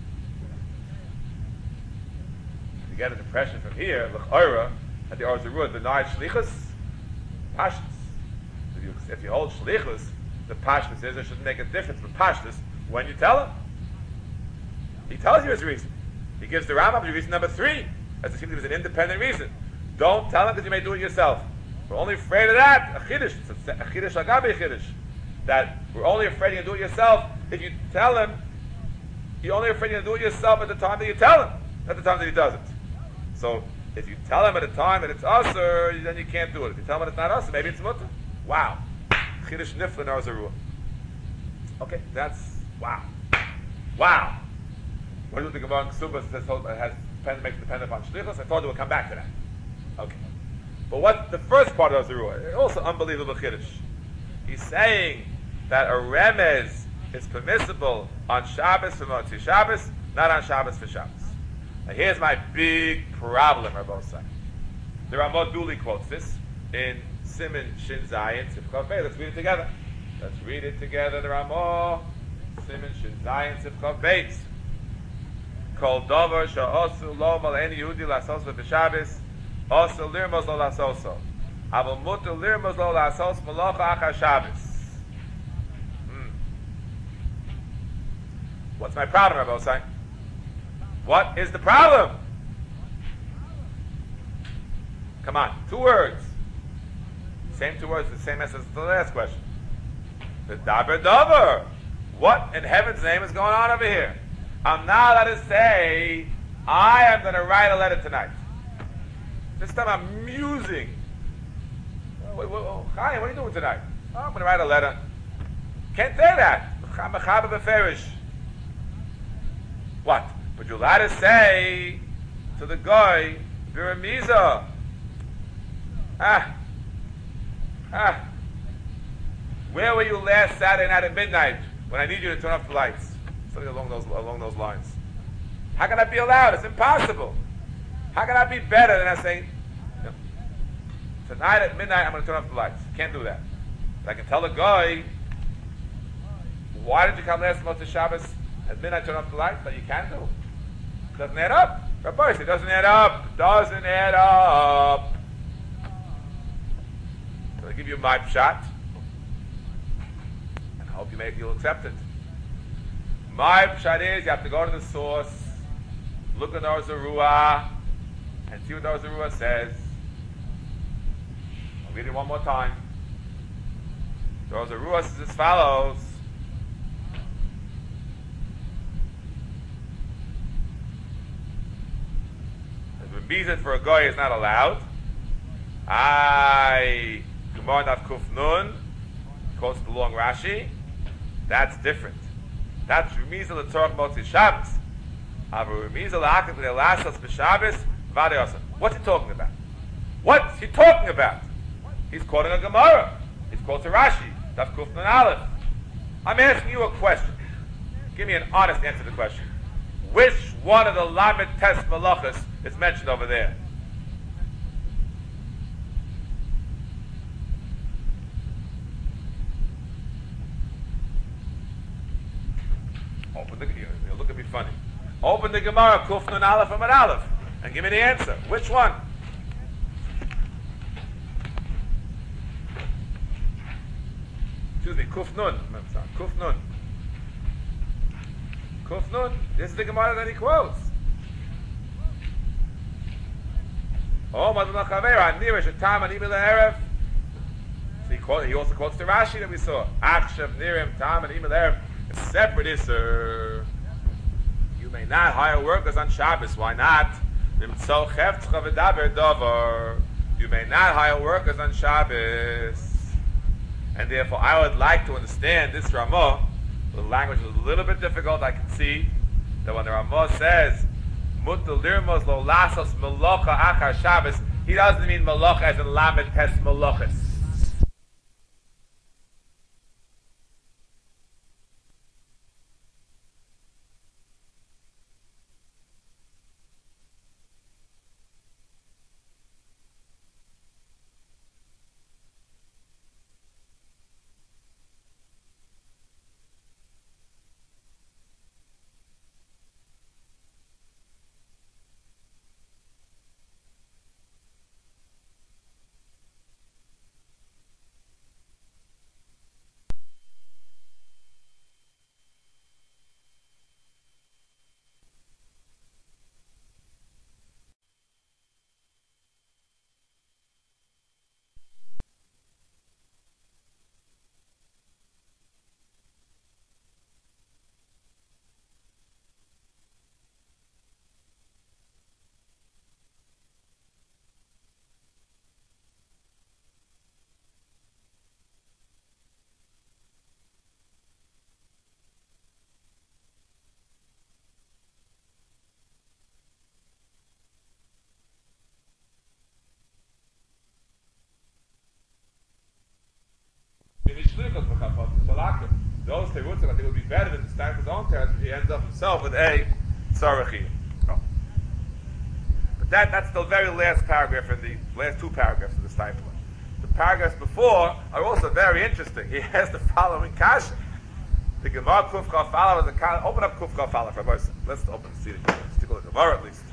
You get an impression from here, L'ch'ora, that the Or Zarua denied Shlichus, Pashtus. If you, if you hold Shlichus, the Pashtus is, it shouldn't make a difference with Pashtus when you tell him. He tells you his reason. He gives the Rambam the reason number three, as it seems to be an independent reason. Don't tell him because you may do it yourself. We're only afraid of that. A Chiddush, a Chiddush Agabi Chiddush. That we're only afraid you can do it yourself. If you tell him, you're only afraid you can do it yourself at the time that you tell him, not the time that he doesn't. So if you tell him at a time that it's usher, then you can't do it. If you tell him that it's not usher, maybe it's mutter. Wow. Chiddush nifla in Or Zarua. Okay, that's wow. Wow. What do the Gemara in Ksubas says has depend, makes it dependent upon shlichus? I thought we'll come back to that. Okay. But what the first part of Or Zarua, also unbelievable chiddush. He's saying that a remez is permissible on Shabbos for Motzi Shabbos, not on Shabbos for Shabbos. Now here's my big problem, Rabbi Say. The Ramah Duli quotes this in Siman Shin Zayin Tzivchav Beis. Let's read it together. Let's read it together. The Ramah Siman Shin Zayin Tzivchav Beis. Kol Dover Sha'osu Lo Mal Eni Yehudi Lasoso B'Shabbos Osu Lirmos Lo Lasoso. Aval muter lirmos lo lasos malacha achar Shabbos. Hmm. What's my problem, Rabbi Osai? What is the problem? Come on, two words. Same two words, the same as the last question. The daber dover. What in heaven's name is going on over here? I'm not allowed to say, I am going to write a letter tonight. This time I'm musing. Wait, wait, wait, Chaim, what are you doing tonight? Oh, I'm going to write a letter. Can't say that. What? But you're allowed to say to the guy, Biramiza. Ah. Ah. Where were you last Saturday night at midnight when I need you to turn off the lights? Something along those along those lines. How can that be allowed? It's impossible. How can I be better than I say, you know, tonight at midnight I'm going to turn off the lights? Can't do that. But I can tell the guy, why did you come last month to Shabbos at midnight turn off the lights? But you can't do. It doesn't add up. Rabbi said, it doesn't add up. It doesn't add up. So I give you my shot. And I hope you make you'll accept it. My shot is you have to go to the source, look at Or Zarua, and see what Or Zarua says. I'll read it one more time. Or Zarua says as follows. Remizet for a guy is not allowed. I Gemara Daf Kuf Nun quotes the long Rashi. That's different. That's Remizet l'Torah Motzi Shabbos. However, Remizet l'Akat l'Elasos b'Shabbos v'Adiyasa. What's he talking about? What's he talking about? He's quoting a Gemara. He's quoting Rashi. Daf Kuf Nun Aleph. I'm asking you a question. Give me an honest answer to the question. Which one of the Lamed Tes Malachas is mentioned over there? Open the, you'll look at me funny. Open the Gemara, Kuf Nun Aleph and Aleph, and give me the answer. Which one? Excuse me, Kuf Nun. I'm sorry, Kuf Nun. Kuf Nun. This is the Gemara that he quotes. Oh, Madonna Chavera, Nirish, a Tam, and Imel Erev. So he, quote, he also quotes the Rashi that we saw. Akshav, Nirim, Tam, and Imel Erev. A separate Isser. You may not hire workers on Shabbos. Why not? You may not hire workers on Shabbos. And therefore, I would like to understand this Ramah. The language is a little bit difficult. I can see that when the Ramah says, Mutul lirmos lo lasos melocha achar Shabbos, he doesn't mean melocha as in lamed tes melochas. Those terutzim, I think, would be better than the stand his own teretz, if he ends up himself with a tzarechiyah. Oh. But that, that's the very last paragraph in the last two paragraphs of the Steipler. The paragraphs before are also very interesting. He has the following kasha. The Gemara Kuf Chaf Aleph is a kasha. Open up Kuf Chaf Aleph, Rabbi. Let's open the seat. Let's take a look at the Gemara at least.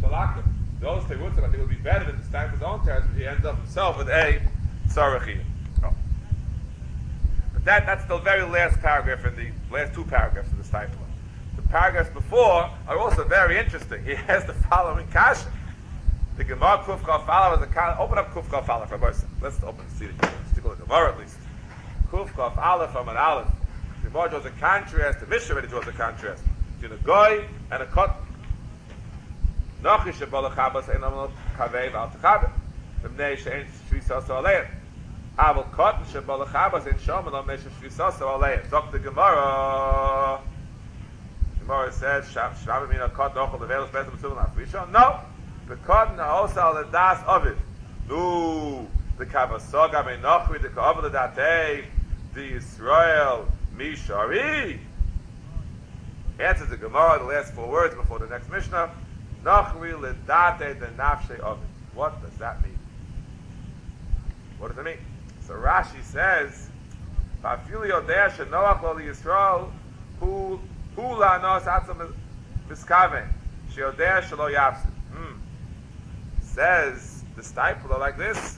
Malaka. Those Terutzim, I think, would be better than the Stein his own teretz, which he ends up himself with a Sarachiyah. Oh. But that, that's the very last paragraph in the last two paragraphs of the Stein. The paragraphs before are also very interesting. He has the following kasha. The Gemara Kuf Kaf Aleph is a kasha. Open up Kuf Kaf Aleph for a person. Let's open and see it. Let's take a look at the Gemara at least. Kuf Kaf Aleph from an Aleph. The Gemara draws a contrast. The Mishnah already draws a contrast between a goy and a cotton. Nochi shebal chabas einam kavev al tchavev. B'mnei she'en shvisas aleim. Aval cotton shebal chabas ein shom lo mnei shvisas aleim. Zok the Gemara. Gemara says shabbat mina cotton ochel levelos bezem tzulun afrishon. No, the cotton also al the das of it. No, the kavasoga me nochi the kaavel datei the Yisrael mishari. Answers the Gemara the last four words before the next Mishnah. Nachri ledate the nafshe of it. What does that mean? What does it mean? So Rashi says, "Va'afili odeh shenoach lo liyisrael hu hu la'anos atzam miskaven sheodeh shelo yafsid." Hmm. Says the Steipler like this.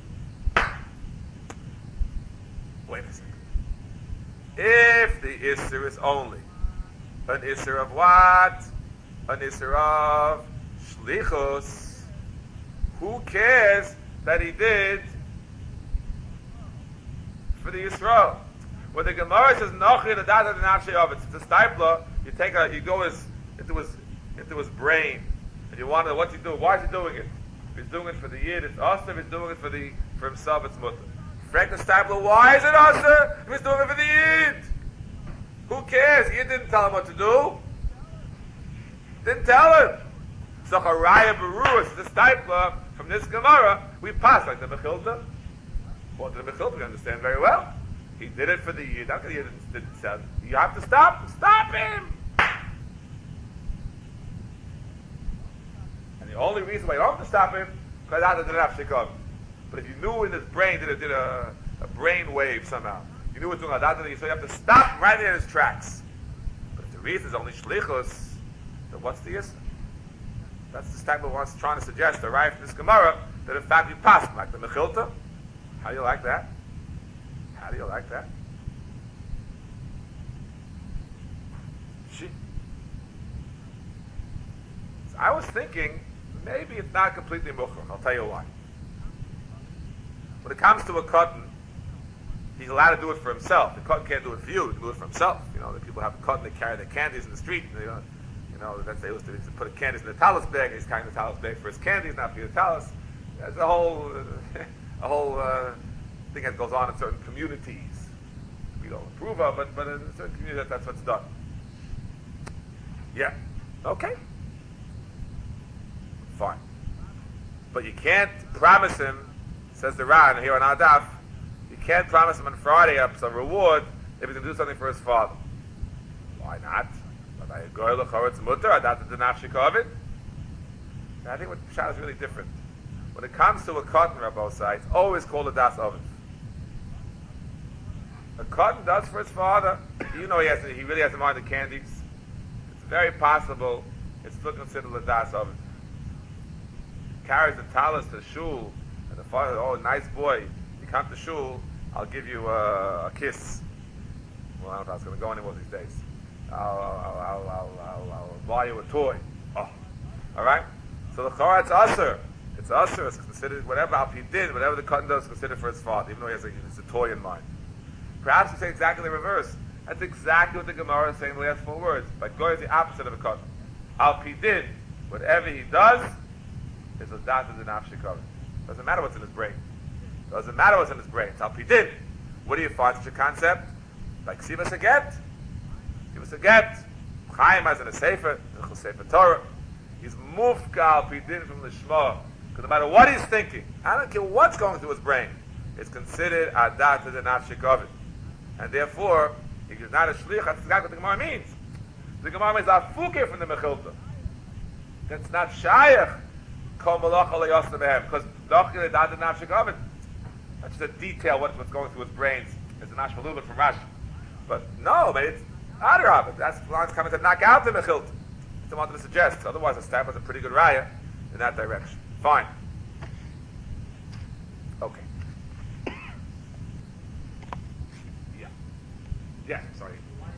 Wait a second. If the Isser is only an Isser of what? An Isser of Shlichus. Who cares that he did for the Yisrael? When the Gemara says Nochi the Data the Nafshe of it, it's a Steipler, you take a you go his, into his into his brain and you wonder what's he doing, why is he doing it? If he's doing it for the Yid, it's awesome. If he's doing it for the for himself, it's mutter. Frank the Steipler, why is it awesome? If he's doing it for the Yid? Who cares? Yid didn't tell him what to do. Didn't tell him. So Haraya Berurah, the Steipler, from this Gemara, we pass like the Mechilta. What did the Mechilta? We understand very well. He did it for the Yid. How can the Yid didn't tell him? You have to stop. Stop him. And the only reason why you don't have to stop him, because out of the nafshikov. But if you knew in his brain that it did a, a brain wave somehow, you knew it was doing that, so you have to stop right there in his tracks. But if the reason is only shlichus, then what's the issue? That's the type of one's trying to suggest, right from this Gemara, that in fact we pass like the Mechilta. How do you like that? How do you like that? She. So I was thinking, maybe it's not completely muchar. I'll tell you why. When it comes to a cotton, he's allowed to do it for himself. The cotton can't do it for you. He can do it for himself. You know, the people have a cotton, they carry their candies in the street. And they, uh, you know, that's they used to, to put candies in the talus bag. And he's carrying the talus bag for his candies, not for your talus. There's a whole, uh, a whole uh, thing that goes on in certain communities. We don't approve of, but but in certain communities, that's what's done. Yeah. Okay. Fine. But you can't promise him. Says the Ran here on our daf, you can't promise him on Friday up some reward if he's going to do something for his father. Why not? I think what Pshat is really different. When it comes to a cotton, Rabbi Osai, it's always called a das oven. A cotton does for his father. You know he has to, he really has to mind the candies. It's very possible it's still considered a das oven. Carries the talis to shul. And the father, oh, nice boy, you come to shul, I'll give you a, a kiss. Well, I don't know if I was going to go anywhere these days. I'll, I'll, I'll, I'll, I'll, I'll buy you a toy. Oh, all right? So the chara, it's usher. It's usher. It's considered, whatever Al Pi Din, whatever the cotton does, is considered for his father, even though he has a, it's a toy in mind. Perhaps you say exactly the reverse. That's exactly what the Gemara is saying in the last four words. But Goy is the opposite of a cotton. Al Pi Din, whatever he does, is a dat of the nafshikov. Doesn't matter what's in his brain. Doesn't matter what's in his brain. It's Al Pi Din. What do you find such a concept? Like Sivas a get. Sivas a get. Chaim has in a Sefer, a Sefer Torah. He's mufka Al Pi Din from the Shema. Because no matter what he's thinking, I don't care what's going through his brain, it's considered adat to the nafshik of it. And therefore, if he's not a shlich, that's exactly what the Gemara means. The Gemara means afuke from the Mechilta. That's not shayach. Because that's just a detail what's what's going through his brains. It's a mashma a little bit from Rashi. But no, but it's Adarab. That's Lance coming to knock out the Mechilta. That's what I wanted to suggest. Otherwise, the staff was a pretty good raya. in that direction. Fine. Okay. Yeah. Yeah, sorry.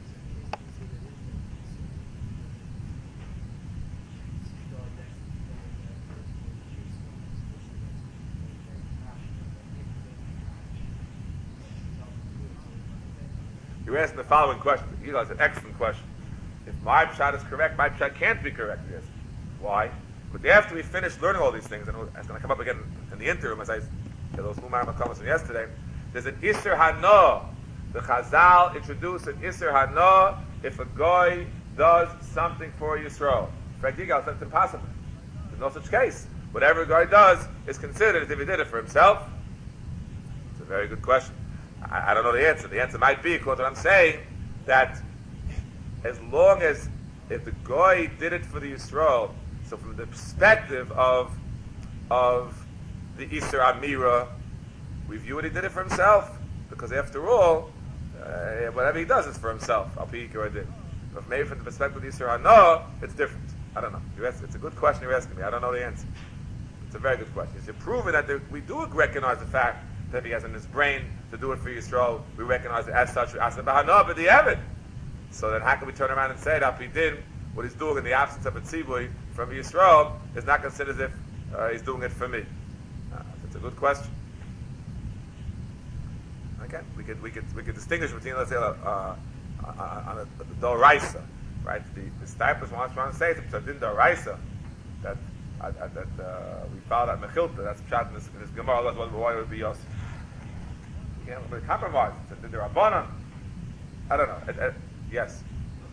You're asking the following question. You know, it's an excellent question. If my pshat is correct, my pshat can't be correct. Yes. Why? But after we finish learning all these things, and it's going to come up again in the interim, as I said, those Mumar Makamas from yesterday, there's an Isser Hana. The Chazal introduced an Isser Hana if a guy does something for Yisrael. For Yigal, it's impossible. There's no such case. Whatever a guy does is considered as if he did it for himself. It's a very good question. I, I don't know the answer. The answer might be, because what I'm saying, that as long as if the guy did it for the Yisrael, so from the perspective of of the Isser Amira, we view it he did it for himself, because after all, uh, whatever he does is for himself. I'll be or I did. But maybe from the perspective of the Isser Hana, it's different. I don't know. You ask, it's a good question you're asking me. I don't know the answer. It's a very good question. You're proving that there, we do recognize the fact that if he has in his brain to do it for Yisrael, we recognize it as such. As the Bahana, but the Evid. So then, how can we turn around and say that if he did what he's doing in the absence of a tzivui from Yisrael is not considered as if uh, he's doing it for me? Uh, it's a good question. Again, we could we could we could distinguish between, let's say, uh, uh, on a, a doraisa, right? The the Steipus wants to say it's in doraisa that uh, that uh, we found at Mechilta. That's pshat in this, in this Gemara. That's what why it would be Yosef. You know, but compromise. It's in the Rabbanan. I don't know. It, it, yes.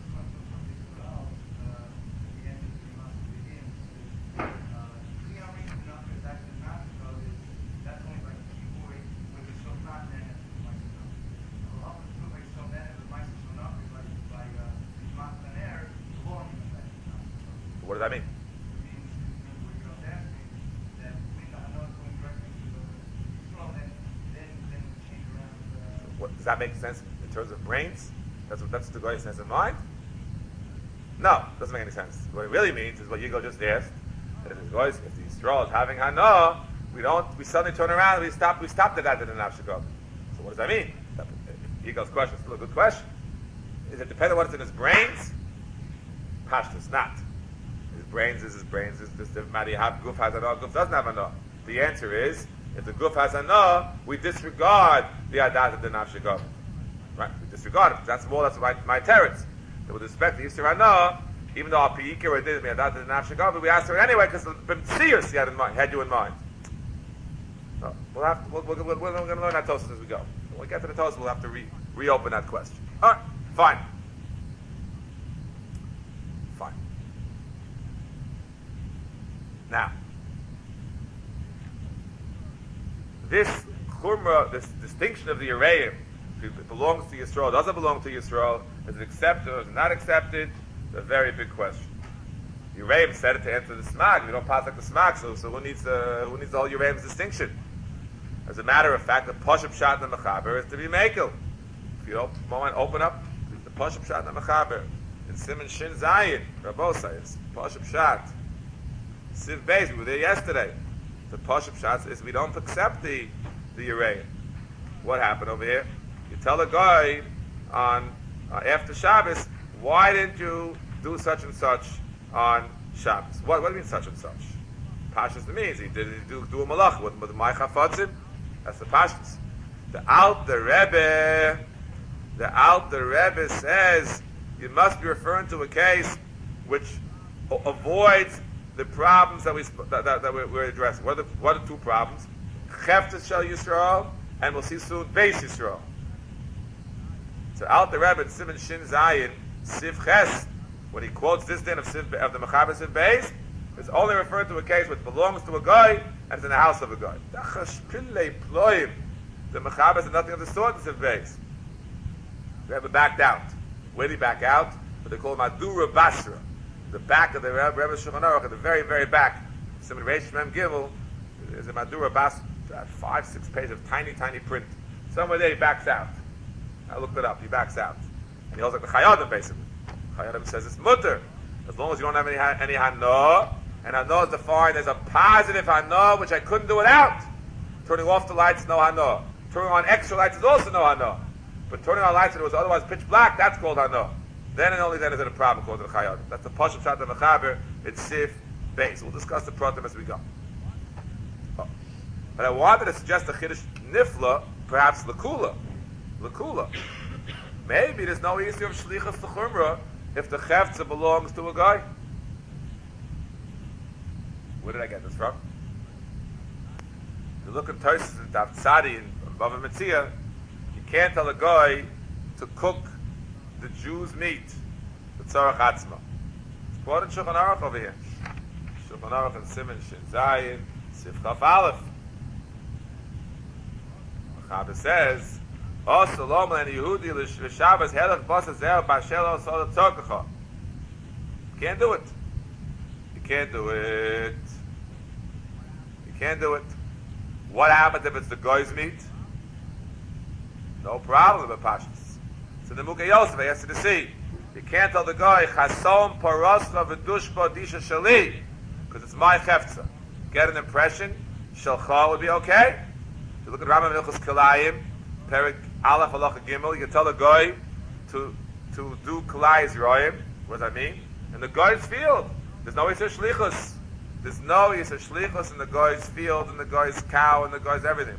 What does that mean? What, does that make sense in terms of brains? That's what that's the guy's sense of mind? No, it doesn't make any sense. What it really means is what Yigal just asked. That if the guys, if the Yisrael is having Hana, we don't we suddenly turn around and we stop we stop the guy that didn't have Shekov. So what does that mean? Yigal's question is still a good question. Is it dependent on what's in his brains? Pashtus, not. His brains is his brains is this different matter. You have Guf has Hana, Guf doesn't have Hana. The answer is, if the Guf has Hana, we disregard the Adat that didn't have Shekov. Right? We disregard it. That's more, that's my, my teretz. So with respect to Yisrael Hana, even though our Piyikir did the Adat didn't have Shekov, we asked her anyway because the B'mtzius he had in mind, had you in mind. So we'll have to, we'll, we'll, we'll, we're going to learn that Tosfos as we go. When we get to the Tosfos, we'll have to re, reopen that question. All right, fine. Fine. Now, this chumrah, this distinction of the Yereim, if it belongs to Yisrael, doesn't belong to Yisrael, is it accepted or is it not accepted? It's a very big question. Yereim said it to answer the smag. We don't pass like the smag, so, so who needs the who needs the whole Yereim's distinction? As a matter of fact, the Pashup Shat and the Mechaber is to be Mekel. If you open, moment, open up the Pashup Shat and the Mechaber in Simon Shin Zayin, Rabbosai, it's Pashup Shat. Siv Beis, we were there yesterday. The Pashup Shat is we don't accept the the Yereim. What happened over here? You tell a guy on uh, after Shabbos, why didn't you do such and such on Shabbos? What, what do you mean such and such? Pashtus means he did he do, do a malach with, with my chafatzim. That's the Pashtus. The Alter Rebbe, the Alter Rebbe says you must be referring to a case which o- avoids the problems that we that, that, that we're, we're addressing. What are, the, what are two problems? Cheftes Shel Yisrael, and we'll see soon Beis Yisrael. So Alter Rebbe in Simon Shin Zayin Siv Ches, when he quotes this din of, Siv, of the Mechaber Siv Beis, it's only referring to a case which belongs to a guy and is in the house of a guy. The Mechaber said nothing of the sort in Siv Beis. The Rebbe backed out. Where did he back out? What they call Madura Basra. The back of the Rebbe, Rebbe Shulchan Aruch, at the very, very back. Simon Reish Mem Gimel is a Madura Basra, five, six pages of tiny, tiny print. Somewhere there he backs out. I looked it up. He backs out. And he holds like the Chayadim, basically. Chayadim says it's mutter. As long as you don't have any any hana, And Hana is defined as a positive Hana, which I couldn't do without. Turning off the lights, no Hana. Turning on extra lights is also no Hana. But turning on lights when it was otherwise pitch black, that's called Hana. Then and only then is it a problem called the Chayot. That's the Pashup Shat of Mechaber. It's Sif base. We'll discuss the Pratim as we go. Oh. But I wanted to suggest a Chiddush Nifla, perhaps Lakula. Lakula. Maybe there's no issue of Shlichus to Chumrah if the Chefza belongs to a guy. Where did I get this from? If you look at Tosis and Daf Tzadi and Bava Metzia, you can't tell a guy to cook the Jew's meat, the Tzarech Atzma. It's brought in Shulchan Aruch over here. Shulchan Aruch and Siman Shin Zayin, Sif Chaf Aleph. Mechaber says, O Salom and Yehudi l'Shabbos Helach Basa Zer Bashelo Soda Tzorkacha. You can't do it. You can't do it. You can't do it. What happens if it's the guy's meat? No problem with Pashas. So the Mukha Yosef, he has to see. You can't tell the guy, Chasom Paroscha V'dushba Disha Shali, because it's my Chefza. Get an impression, Shalcha would be okay. If you look at Rambam Hilchos Kilayim, Perik Aleph Halacha Gimel, you can tell the guy to to do Kalai Yisroim. What does that mean? In the guy's field. There's no Yisr Shlichus. There's no Yisr Shlichus in the guy's field, in the guy's cow, in the guy's everything.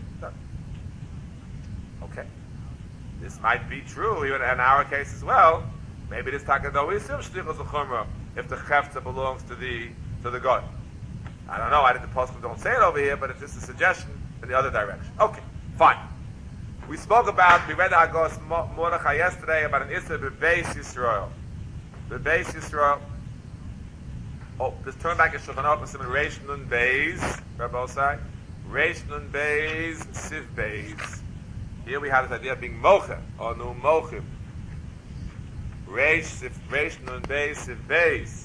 Okay. This might be true even in our case as well. Maybe this taka no Yisr Shlichus L'chumra if the Chefza belongs to the to the guy. I don't know. I didn't post don't say it over here, but it's just a suggestion in the other direction. Okay, fine. We spoke about, we read Agos Mordechai yesterday about an Issa B'Beis Yisrael. B'Beis Yisrael. Oh, just turn back to Shulchan Aruch and some Reish Nun Beis, Rabbi Osai. Reish Nun Beis, Siv Beis. Here we have this idea of being Mocha, or Nu Mochim. Reish, Siv, Reish Nun Beis, Siv Beis.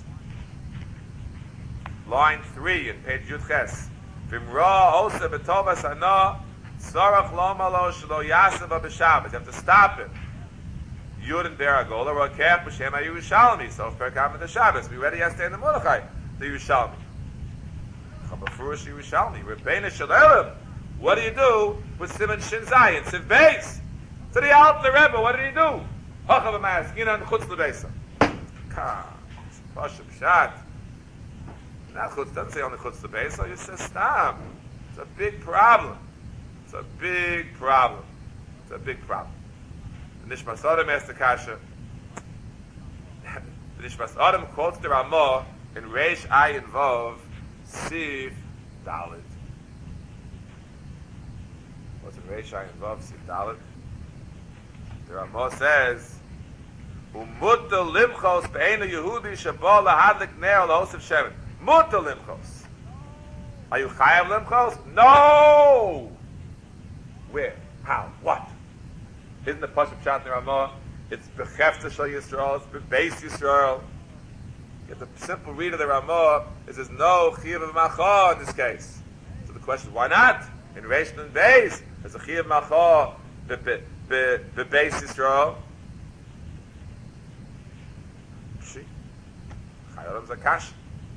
Line three in page Yud Ches. Vimra Osa B'Tovas Hana Sarach Loma Lo Shlo Yaseva B'Shabbos. You have to stop it. Yud and Beragola Rokech B'Shem HaYerushalmi. So if Perkam the Shabbos, we read it yesterday in the Mordechai, the Yerushalmi. Chabafurish Yerushalmi. Rebbeinu Shalom. What do you do with Siman Shin Zayin? Siv Beis. To the Alp the Rebbe, what did he do? Hachav Amaskina and Chutz Lebeisa. Ka. Pashim Shat. Not Chutz, doesn't say only Chutz Lebeisa, you say Stam. It's a big problem. It's a big problem. It's a big problem. The Nishmas Adam asked the Kasha. The Nishmas Adam quotes the Ramah in Reish Ayin Vav Siv Dalet. What's in Reish Ayin Vav Siv Dalet? The Ramah says, Umutta limchos be'ena Yehudi shabal lahadlik ne'er lahosef shemen. Mutta limchos. Are you chayav limchos? No! Where? How? What? Isn't the Pashup Shat in Ramah? It's B'chefta Shal Yisrael, it's B'beis Yisrael. Yet the simple read of the Ramah is there's no Chiyav of Macha in this case. So the question is, why not? In Reish Nun Beis, there's a Chiyav Macha B'beis Yisrael. See? Chayav Zakash.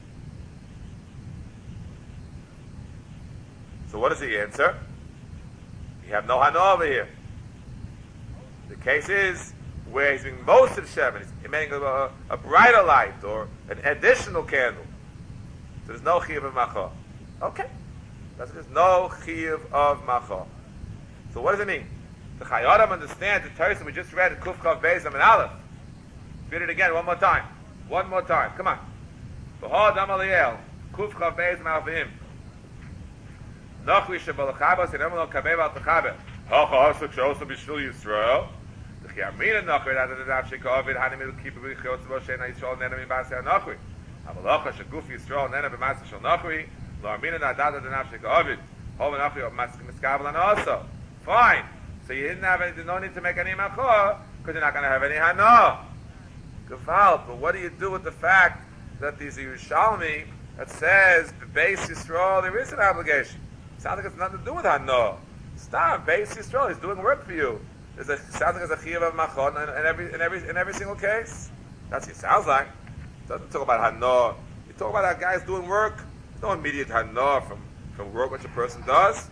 So what is the answer? You have no Hana over here. The case is where he's doing most of Shemin, he's making a, a, a brighter light or an additional candle. So there's no Chiyuv of Macha. Okay. That's there's no Chiyuv of Macha. So what does it mean? The Chayyadam understands the Torah we just read, Kuf Chav Beis and Aleph. Read it again, one more time. One more time. Come on. V'ho Dam Aliel, Kuf Chav Beis and Aleph. Nachri Shabalachabas and Emel Kamev al Tachaber. Hacha Hasuk Shosa Bishvil Yisrael. The Chiamina Nachri that the Dav Shekavid Hanimil Kippur B'Chiot Tzvah Shena Yisrael Nena B'Masei Nachri. Avalacha Shaguf Yisrael Nena B'Masei Shel Nachri. Lo Amina Nadad the Dav Shekavid. Hov Nachri Miskabel and also. Fine. So you didn't have any, no need to make any Macha because you're not going to have any Hana. Geval. But what do you do with the fact that these Yerushalmi that says B'Beis Yisrael there is an obligation? Sounds like it's nothing to do with Hana. Stop, Beis Yisrael. He's doing work for you. There's a sounds like there's a chiyuv of machon in, in every in every in every single case. That's what it sounds like. It doesn't talk about Hana. You're talk about our guys doing work. There's no immediate hana from, from work which a person does.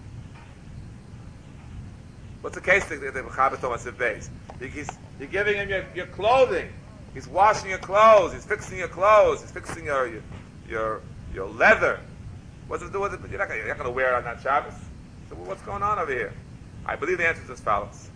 What's the case that the Mechaber Thomas base? He's you're giving him your, your clothing. He's washing your clothes. He's fixing your clothes. He's fixing your your your, your leather. What's it do with it? You're not going to wear it on that Shabbos. So what's going on over here? I believe the answer is as follows.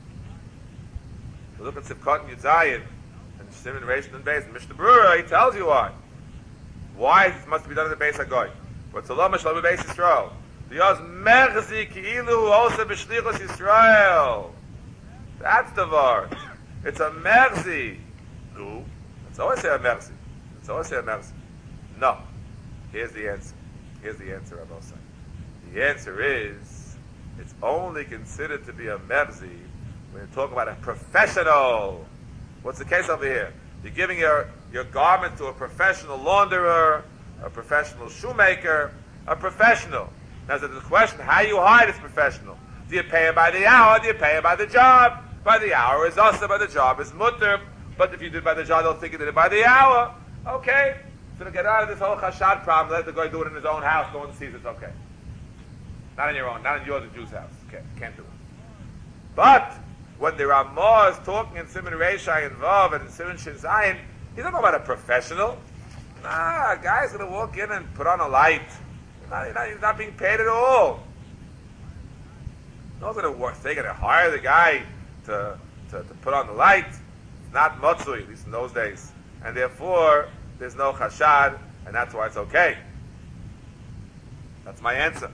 We look at Sivkot and Yudzayin and Shimon Reish and Beis and Mishnah Berurah. He tells you why. Why it must be done in the Beis Hagoy. But Tzolom Shalom Beis Yisrael. Because Merzi Ki'ilu also B'Shlichus Yisrael. That's the word. It's a Merzi. No. It's always say a Merzi. It's always say a Merzi. No. Here's the answer. Here's the answer, Rabbi Osai. The answer is, it's only considered to be a Merzi when you talk about a professional. What's the case over here? You're giving your, your garment to a professional launderer, a professional shoemaker, a professional. Now, there's the question, how you hire this professional? Do you pay him by the hour? Do you pay him by the job? By the hour is also, by the job is mutter. But if you did it by the job, they'll think you did it by the hour. Okay. So to get out of this whole chashad problem, let the guy do it in his own house. No one sees it's okay. Not in your own, not in yours, the Jew's house. Okay, can't do it. But when the Ramah is talking in Simon Reishai and Vav and in Simon Shin Zayin, he's not talking about a professional. Nah, a guy's going to walk in and put on a light. He's not, he's not, he's not being paid at all. No one's going to work. They're going to hire the guy to, to, to put on the light. It's not Motzui, at least in those days. And therefore, there's no chashad, and that's why it's okay. That's my answer.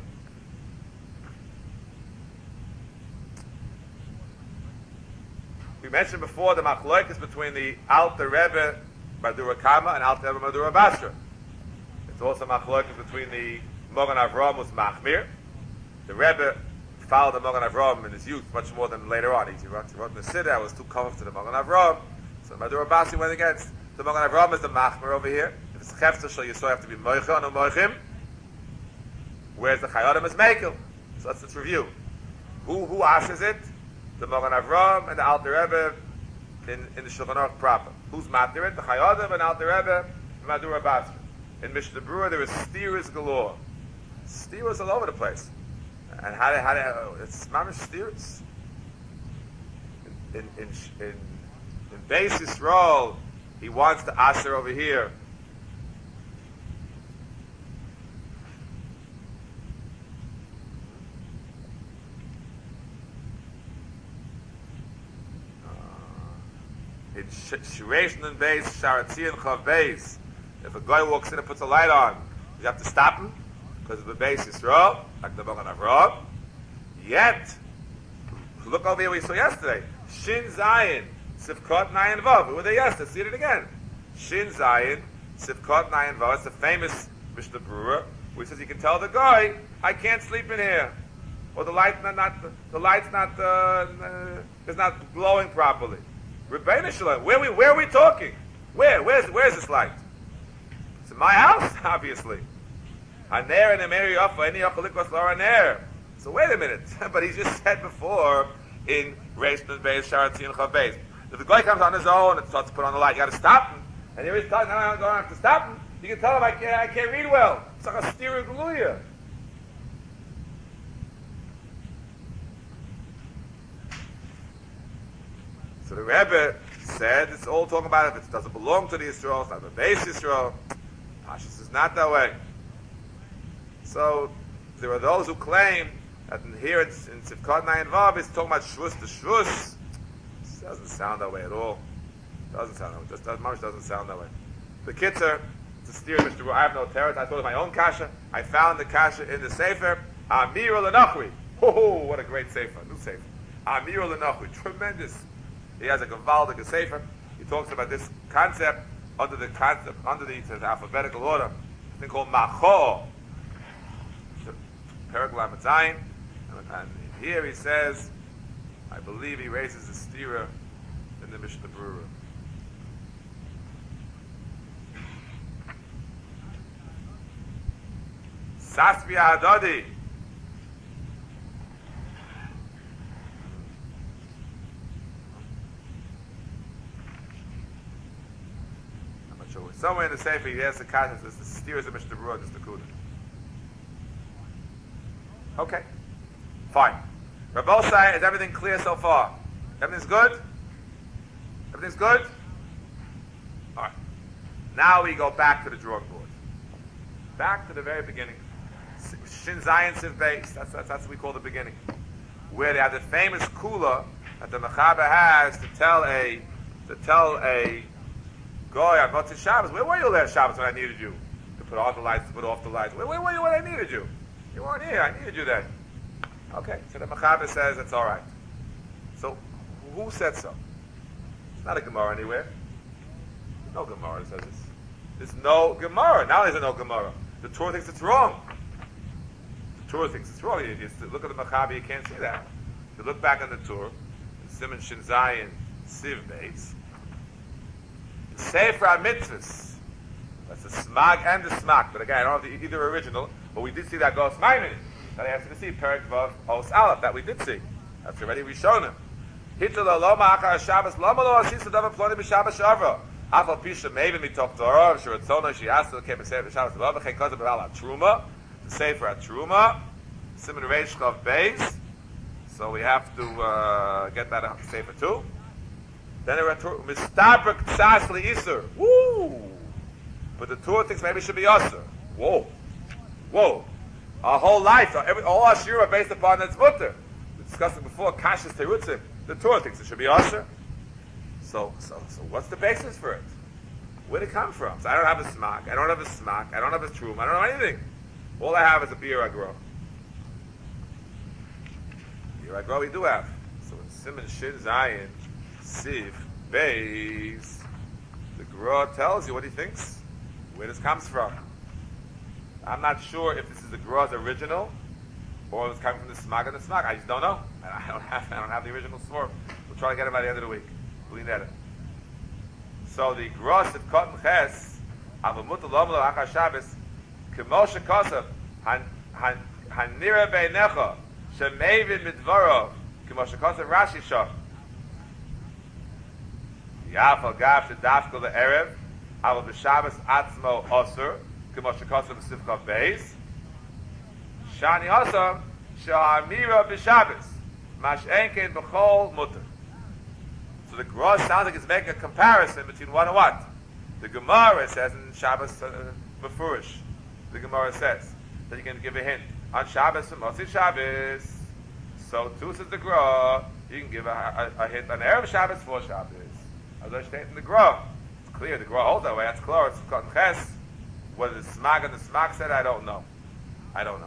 We mentioned before the machloekes between the Alter Rebbe Madura Kama and Alter Rebbe Madura Basra. It's also machloekes between the Mogan Avram was Machmir. The Rebbe followed the Mogan Avram in his youth much more than later on. He wrote, he wrote in the Siddur, I was too comfortable to the Mogan Avram. So Madura Basra went against. The Mogan Avram is the Machmir over here. If it's Chefzer Shal Yisrael, you have to be Moicha and Moichim. Whereas the Chayodim is Mekel. So let's, let's review. Who who ashes it? The Mogan Avram and the Alter Rebbe in, in the Shulchan Aruch proper. Who's matir it? The Chayodim and Alter Rebbe and Madura Basra. In Mishnah Berurah there is steers galore. Steers all over the place. And how do how do it's mamish steers? In in in in, in Beis Yisrael, he wants to aser over here. In Shiration and Beis, Sharatzi and Chav Beis, if a guy walks in and puts a light on, you have to stop him because of the Beis Yisrael, like the Mogan Avram. Yet, look over here we saw yesterday. Shin Zayin, Sivkot Nayin Vav. We were there yesterday. See it again. Shin Zayin, Sivkot Nayin Vav. It's the famous Mishnah Berurah, where he says you can tell the guy, I can't sleep in here, or the light not, not the light's not uh, uh, is not glowing properly. Rebbeinu Shalom, where we where are we talking? Where where's where's this light? It's in my house, obviously. Haner and Emeri Yafa, any Achalikos Laraner. So wait a minute, but he just said before in Reish and Beis, Sharatzi and Chav Beis. If the guy comes on his own and starts to put on the light, you got to stop him. And here he's telling, no, no, no, don't have to stop him. You can tell him I can't I can't read well. It's like a steering galuya. So the Rebbe said it's all talking about if it doesn't belong to the Yisrael, it's not the base Yisrael. Pashas is not that way. So there are those who claim that in here in, in Sivkot Nayin Vav it's talking about Shvus to Shvus. It doesn't sound that way at all. It doesn't sound that way. It just doesn't, doesn't sound that way. The Kitzer, to steer Mister I have no terror. I thought of my own kasha. I found the kasha in the Sefer. Amir L'Nachri. Oh, what a great Sefer. New Sefer. Amir L'Nachri. Tremendous. He has a Gavaldik Sefer. He talks about this concept under the concept, under the, the alphabetical order. A thing called Macho. Perek Lamed Zayin. And here he says, I believe he raises the stira in the Mishnah Berurah. Sasbi Adadi. Somewhere in the Sefer, he has the kasha, the steers of Mishnah Berurah, just the kuda. Okay, fine. Rabbosai, is everything clear so far? Everything's good? Everything's good? All right. Now we go back to the drawing board. Back to the very beginning. Shin Zayin Siv Beis. That's, that's, that's what we call the beginning. Where they have the famous kula that the Mechaber has to tell a to tell a goy on Motzei Shabbos. Where were you last Shabbos when I needed you? To put on the lights, to put off the lights. Where, where were you when I needed you? You weren't here. I needed you then. Okay, so the Mechaber says it's all right. So who said so? It's not a Gemara anywhere. There's no Gemara that says this. There's no Gemara. Now there's no Gemara. The Torah thinks it's wrong. The Torah thinks it's wrong. You just look at the Mechaber, you can't see that. If you look back on the Torah, Simon Shin Zayin Siv Beis, Sefer HaMitzvahs. That's the Smag and the Smak. But again, I don't have the, either original, but we did see that Gos Maimon. That I asked you to see, Perek Vav Os Aleph, that we did see. That's already we shown him. Hitler Loma Achar Shabbos Loma Lo Asisa Davar Ploni B'Shabbos Shavra. Afal Pisha Mevin Mitoch Torah Shiratzona Shiasu Kem Sefer Shabbos Loma V'Chein Kozav B'Al HaTruma, the Sefer HaTruma, Simon Reish Chav Beis. So we have to uh, get that out Sefer too. Then it Mistabrak Tzas L'Isur. Woo! But the Torah thinks maybe it should be Asur. Whoa. Whoa. Our whole life, every, all our shiur are based upon its mutter. We discussed it before, Kashas Terutzim. The Torah thinks it should be Asur. So, so, so what's the basis for it? Where did it come from? So I don't have a smak, I don't have a smak, I don't have a trum, I don't have anything. All I have is a beer I grow. Beer I grow we do have. So in Simon Shin Zayin, Siv, Beis, the Gra tells you what he thinks, where this comes from. I'm not sure if this is the Gra's original or it's coming from the Smag and the Smag. I just don't know. I don't have I don't have the original sword. We'll try to get it by the end of the week. We'll net it. So the Gra's of Cotton Ches, Avamut Lomlo Achar Shabbos, Kemoshe Kosav, Hanira Beinecha, Shemevin Midvarov, Kemoshe Kosav Rashi Shach. Yafal Gav Shedafko LeErev, Aval B'Shabbos Atzmo Osur, K'moshe Kosav B'Sivcha Beis, Shani Osam Sha'amira B'Shabbos, Mash Enken B'Chol Mutter. So the Gra sounds like it's making a comparison between what and what. The Gemara says in Shabbos uh, Mefurish, the Gemara says that you can give a hint on Shabbos and Motzei Shabbos. So too says the Gra, you can give a, a, a hint on Erev Shabbos for Shabbos. As I state in the Gra, it's clear the Gra holds that way. That's clear. It's Cotton Ches. Whether the Smag and the Smag said, I don't know. I don't know.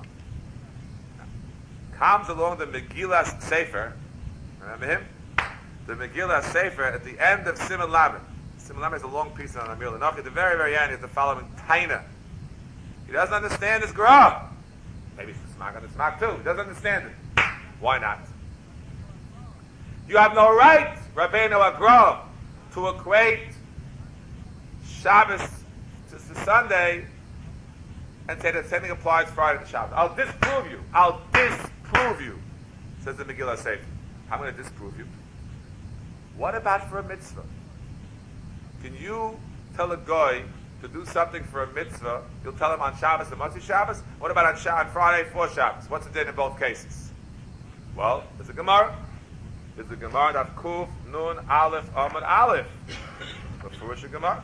Comes along the Megillah Sefer. Remember him? The Megillah Sefer at the end of Siman Lamed. Siman Lamed is a long piece on Amir Lenoch. At the very, very end, he has the following Taina. He doesn't understand this Gra. Maybe it's the Smag and the Smag too. He doesn't understand it. Why not? You have no right, Rabbeinu Agra, to equate Shabbos to Sunday and say that the same thing applies Friday to Shabbos. I'll disprove you. I'll disprove you, says the Megillah Sefer. I'm going to disprove you. What about for a mitzvah? Can you tell a guy to do something for a mitzvah? You'll tell him on Shabbos and Motzei Shabbos. What about on, Sh- on Friday for Shabbos? What's the din in both cases? Well, there's a Gemara. There's a Gemara that Kuf Nun Aleph Amud Aleph. Before a Gemara.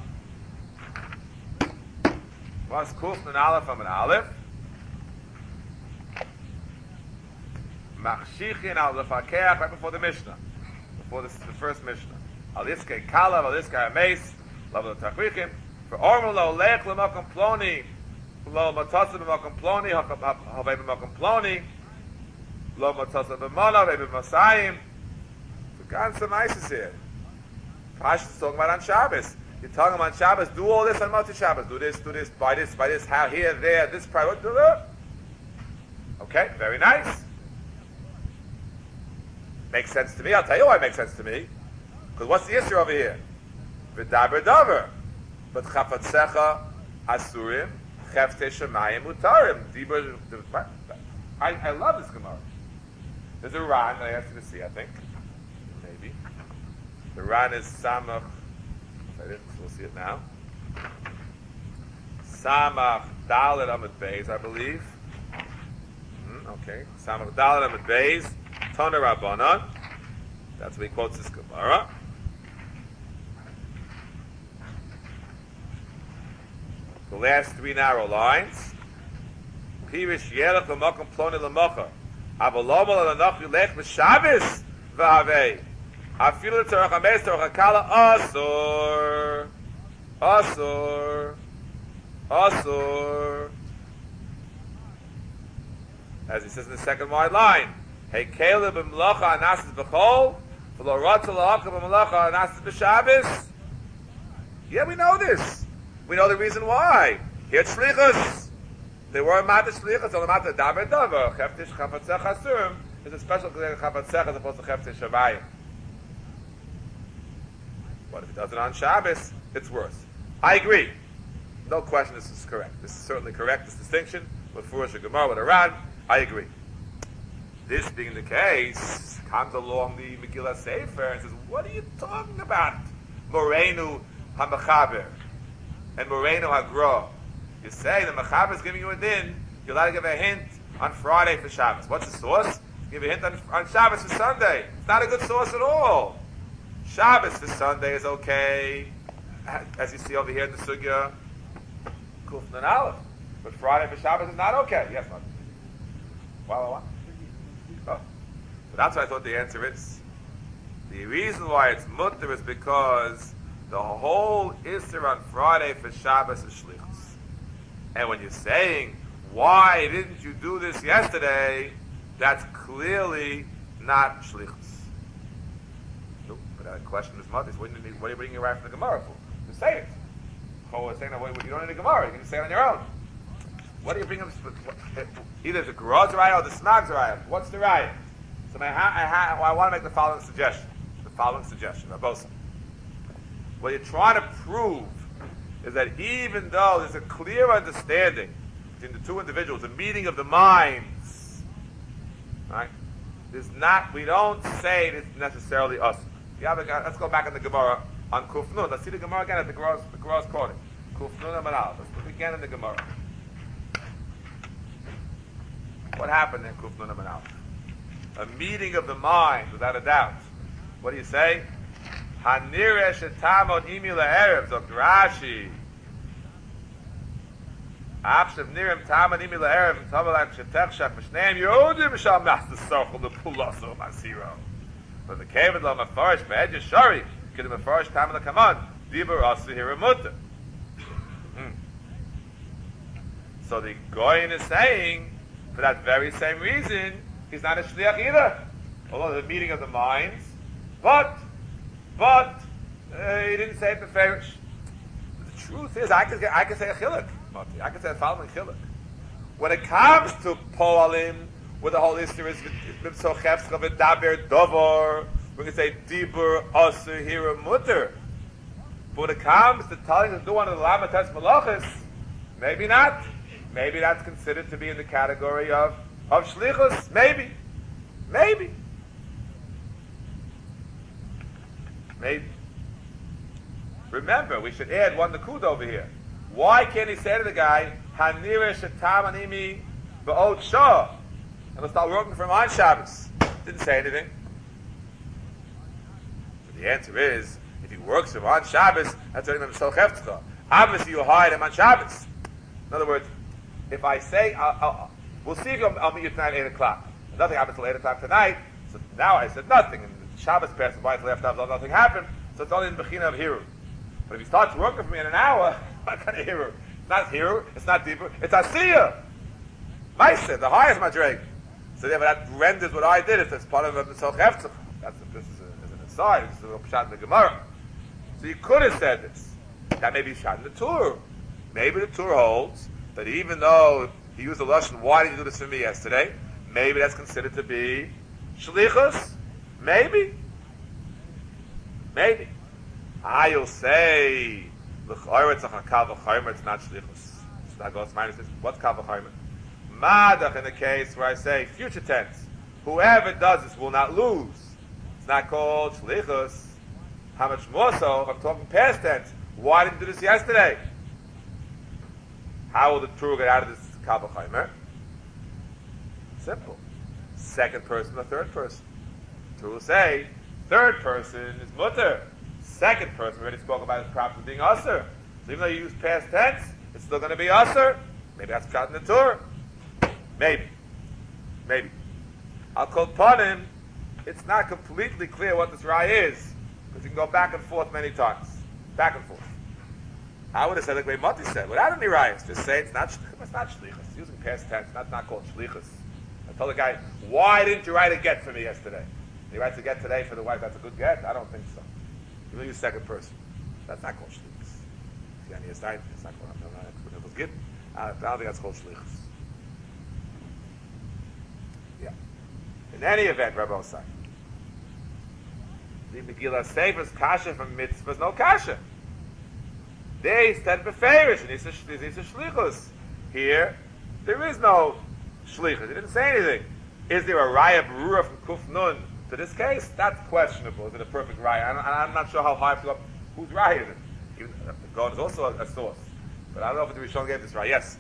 What's Kuf Nun Aleph Amud Aleph? Machshichin al Lefakeach, right before the Mishnah. Before this, the first Mishnah. Al Iskei Kalav, Al Iskei Ameis, Lav L'Tachrichim. For Ormo Lo Lech L'Mokom Ploni, Lo Matasa B'Mokom Ploni, Havei B'Mokom Ploni, Lo Matasa B'Mona, Havei B'Masayim. So God, some ISIS here. Pash is talking about on Shabbos. You're talking about Shabbos, do all this on Motzei Shabbos. Do this, do this, buy this, buy this, how, here, there, this private, do that. Okay, very nice. Makes sense to me. I'll tell you why it makes sense to me. Because what's the issue over here? V'daber davar. But chafatzecha asurim, chefte shemayim utarim. Dibur, I, I love this Gemara. There's a Ran that I asked you to see, I think. Maybe. The Ran is Samach. I didn't, so we'll see it now. Samach Dalet Amud Beis, I believe. Hmm, okay, Samach Dalet Amud Beis, Tana Rabbanan. That's what he quotes this Gemara. The last three narrow lines. Pirish Yerach L'Makom Ploni L'Mocha. Avalom L'Anoch Yulech B'Shabbos V'Havei. Afilu L'Torach HaMeis Torach HaKala Asur. Asur. Asur. As he says in the second wide line. Hey Caleb B'Melacha Anasis B'Chol. V'Lo Ratza L'Acha B'Melacha Anasis B'Shabbos. Yeah, we know this. We know the reason why. Here it's Shlichus. They were Mata Shlichus, or Mata Daber Dover. Cheftish Chafatzech Asurim is a special Chafatzech as opposed to Cheftish Shabayim. What if it does it on Shabbos? It's worse. I agree. No question this is correct. This is certainly correct, this distinction. With Furush Gemara, with Aran, I agree. This being the case, comes along the Megillah Sefer and says, what are you talking about? Morenu HaMechaber and Moreno Hagra. You say the Mechaber is giving you a din, you're allowed to give a hint on Friday for Shabbos. What's the source? Give a hint on, on Shabbos for Sunday. It's not a good source at all. Shabbos for Sunday is okay, as you see over here in the Sugya, Kufn and Aleph. But Friday for Shabbos is not okay. Yes, not. Wow, wow, wow. Oh. So that's what I thought the answer is. The reason why it's mutter is because the whole Isser on Friday for Shabbos is Shlichus. And when you're saying, why didn't you do this yesterday, that's clearly not Shlichus. Nope, but that question is mother. What are you bringing it right from the Gemara for? Just say it. Oh, we're saying, you don't need a Gemara, you can just say it on your own. What are you bringing? Either the Geraz Raya or the Snag's Raya. What's the Raya? So I, ha- I, ha- well, I want to make the following suggestion. The following suggestion, Rabbosa. What you're trying to prove is that even though there's a clear understanding between the two individuals, a meeting of the minds, right? There's not, we don't say it's necessarily us. You have a, let's go back in the Gemara on Kuf Nun. Let's see the Gemara again at the Gemara's, the Gemara's quoting. Kuf Nun and Manal. Let's look again in the Gemara. What happened in Kuf Nun and Manal? A meeting of the mind, without a doubt. What do you say? Hanire shetamod imi la'erev, zok Rashi. Afshav nirim tamod imi la'erev, and tamalak shetech shak v'shneim yodim shal master sochel le'pulaso masiro. But the kevad lo mafarish be'ed yeshari, kid mafarish tamod l'kamon, dibur asu hiramutta. So the Goyin is saying, for that very same reason, he's not a shliach either. Although the meeting of the minds, but But uh, he didn't say it beferish. The truth is, I can I can say a chiluk. I can say a following chiluk. When it comes to poalim, where the whole issue is b'msochevscha v'daber dover, we can say dibur aser hira mutter. But when it comes to telling us to do one of the lamates malachas, maybe not. Maybe that's considered to be in the category of of shlichus. Maybe, maybe. Maybe. Remember, we should add one nakuda over here. Why can't he say to the guy, Hanire shetam animi ba'ot shah, and let's start working from on Shabbos? Didn't say anything. So the answer is, if he works from on Shabbos, that's only himself heftzcha. Obviously, you hide him on Shabbos. In other words, if I say, I'll, I'll, we'll see if I'll, I'll meet you tonight at eight o'clock. Nothing happened until eight o'clock tonight, so now I said nothing. And Shabbos passed by, left out, nothing happened, so it's only in the Bechina of Hiru. But if he starts working for me in an hour, what kind of Hiru? It's not Hiru, it's not deeper, it's Asiyah. Maisa, the highest Madreg. So therefore that renders what I did, if it's part of the Mitzvah Heftzach. That's this is, a, is an aside, this is a Pshat in the Gemara. So you could have said this. That may be Pshat in the Tur. Maybe the Tur holds that even though he used the Lashon, why did you do this for me yesterday? Maybe that's considered to be Shlichus. Maybe. Maybe. Ah, you'll say, L'chayr it's a Kav V'chaymer, it's not Shlichus. So that goes minus this. What's Kav V'chaymer? Madach in the case where I say future tense. Whoever does this will not lose. It's not called Shlichus. How much more so if I'm talking past tense? Why didn't you do this yesterday? How will the Torah get out of this Kal V'chomer? Simple. Second person or third person. Torah will say, third person is mutter. Second person, we already spoke about his props as being usher. So even though you use past tense, it's still going to be usher. Maybe that's shot in the Torah. Maybe. Maybe. I'll call Panim, it's not completely clear what this raya is, because you can go back and forth many times. Back and forth. I would have said like the way Mati said, without any rayas, just say it's not it's not shlichus. It's using past tense, that's not called shlichus. I told the guy, why didn't you write a get for me yesterday? He writes a get today for the wife, that's a good get? I don't think so. You will use second person. That's not called shlichus. Yeah, it's not called, no, no, it was good. I don't think that's called shlichus. Yeah. In any event, Rabbi Osai, the Megillah Seif's kasha from mitzvahs, no kasha. They said beferish, and he says shlichus. Here, there is no shlichus. He didn't say anything. Is there a raya berura from Kuf Nun to this case? That's questionable. Is it a perfect raya? I'm, I'm not sure how high to go. Whose raya is it? Even, the God is also a, a source, but I don't know if the Rishon gave this raya. Yes.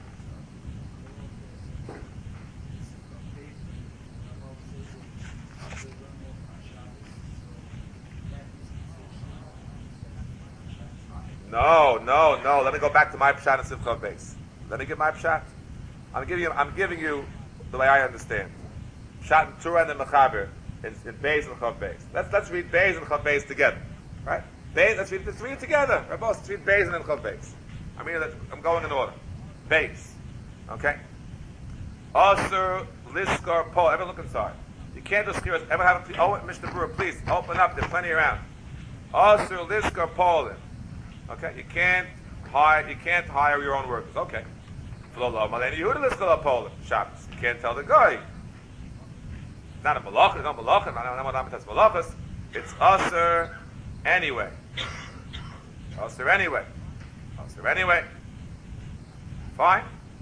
No, no, no. Let me go back to my pshat and Simcha base. Let me give my pshat. I'm giving you. I'm giving you the way I understand. Pshat and Torah and the Mechaber in, in Beis and Chav Beis. Let's let's read Beis and Chav Beis together, right? Beis. Let's read. Let's read it together. Rabbi, let's read Beis and then Chav Beis. I mean, I'm going in order. Beis, okay. Asur liskar pol. Ever look inside? You can't just hear us. Ever have a? Oh, Mister Brewer, please open up. There's plenty around. Asur liskar polin. Okay, you can't hire you can't hire your own workers. Okay. You can't tell the guy. It's not a malach, it's not malach, it's not malachas. It's usher anyway. Usher anyway. Usher anyway. Fine.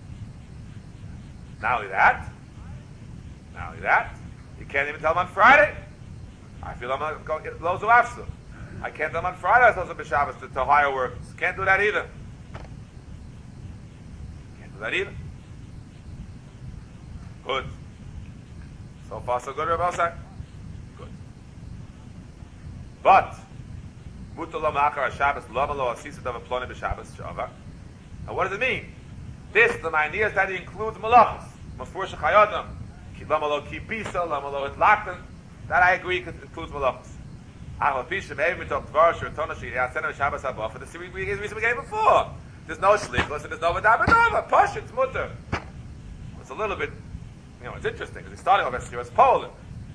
Not only that, not only that, you can't even tell them on Friday. I feel I'm going to get loads of after. I can't tell them on Friday I was supposed to be Shabbos to, to hire workers. Can't do that either. Can't do that either. Good. So far so good, Rabbi Osai? Good. But, Mutal Ma'achar Shabbos, Lama Lo Asisa Dav Ploni B'Shabbos Shava. Now what does it mean? This, the idea is that it includes malachas. Mafur Shechayodam. Lama Lo Kibisa, Lama Lo Hitlakten. That I agree includes malachas. For the reason we gave before. There's no shlichus and there's no v'dabenova. Push, it's mutter. It's a little bit, you know, it's interesting because he's starting off as Shiras Poland.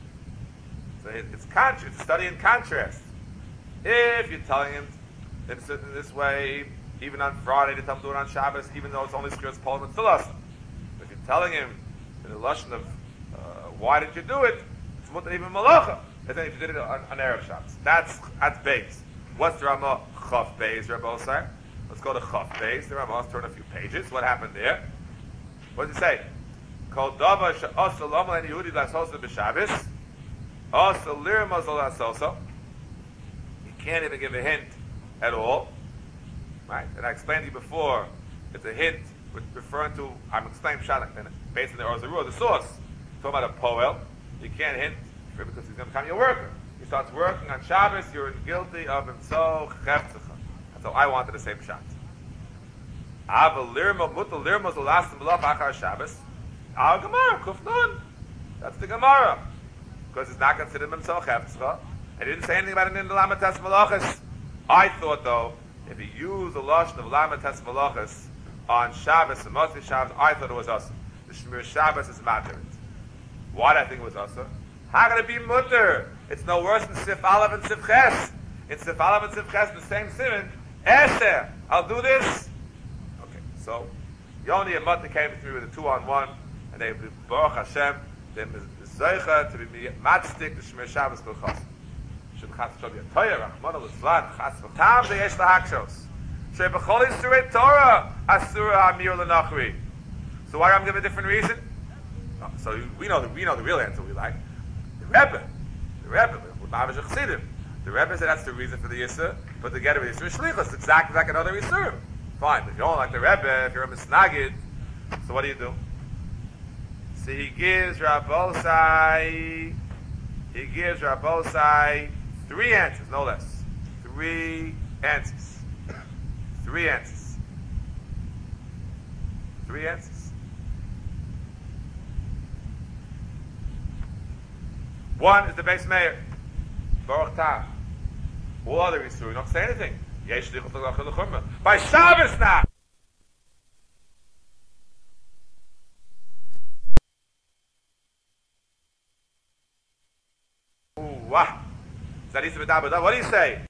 So it's contrast, it's a study in contrast. If you're telling him in this way, even on Friday, to tell him to do it on Shabbos, even though it's only Shiras Poland, it's still awesome. If you're telling him in the lashon of uh, why did you do it, it's mutter even malacha. And then if you did it on, on Erev Shabbos. That's that's base. What's the Ramah Chaf Beis, Rabbi Osai? Let's go to Chaf Beis. The Ramah turn a few pages. What happened there? What does it say? Kol Dava She'asa Lama Len Yehudi Lasosa B'Shabbos. Asa Lirma Zol Lasosa. You can't even give a hint at all. Right? And I explained to you before, it's a hint referring to, I'm explaining Pshat, based on the Orzarua, the source. Talking about a poel. You can't hint because he's going to become your worker. He starts working on Shabbos, you're guilty of him so chefzecha. That's how I wanted the same shot. Ava lirma mutal lirma zolastim b'lof achar Shabbos. Al Gemara kufnun. That's the Gemara because he's not considered himself chefzecha. And he didn't say anything about it in the Lamates Malachas. I thought though, if he used the lashon of Lamates Malachas on Shabbos and Moshe Shabbos, I thought it was us. The Shmir Shabbos is matter. Why did I think it was us? How can it be mutter? It's no worse than Sif Aleph and Sif Ches. In Sif Aleph and Sif Ches, the same simon. Esther, I'll do this. Okay, so Yoni and Mutter came to me with a two-on-one, and they Baruch Hashem, they Zeicha to be matzdik the Shmir Shabbos Kulchos. Should Chas Shal Yatoya Rachmana L'Zlan Chas V'Tam Zeyesh LaHakshos. Shei B'Chol Yisrei Torah Asura Amir L'Nachri. So why I'm giving a different reason? Oh, so we know the we know the real answer we like. Rebbe, the Rebbe, with Mavash Chassidim. The Rebbe said that's the reason for the Yisur, but the get of Yisur Shlichus, exactly like another Yisur. Fine, but if you don't like the Rebbe, if you're a misnagid, so what do you do? So he gives Rabbosai, he gives Rabbosai three answers, no less. Three answers. Three answers. Three answers. One is the base mayor. Baruch Tav. All other Yisur, don't say anything. By Shabbos now! Ooh, wow. What do you say?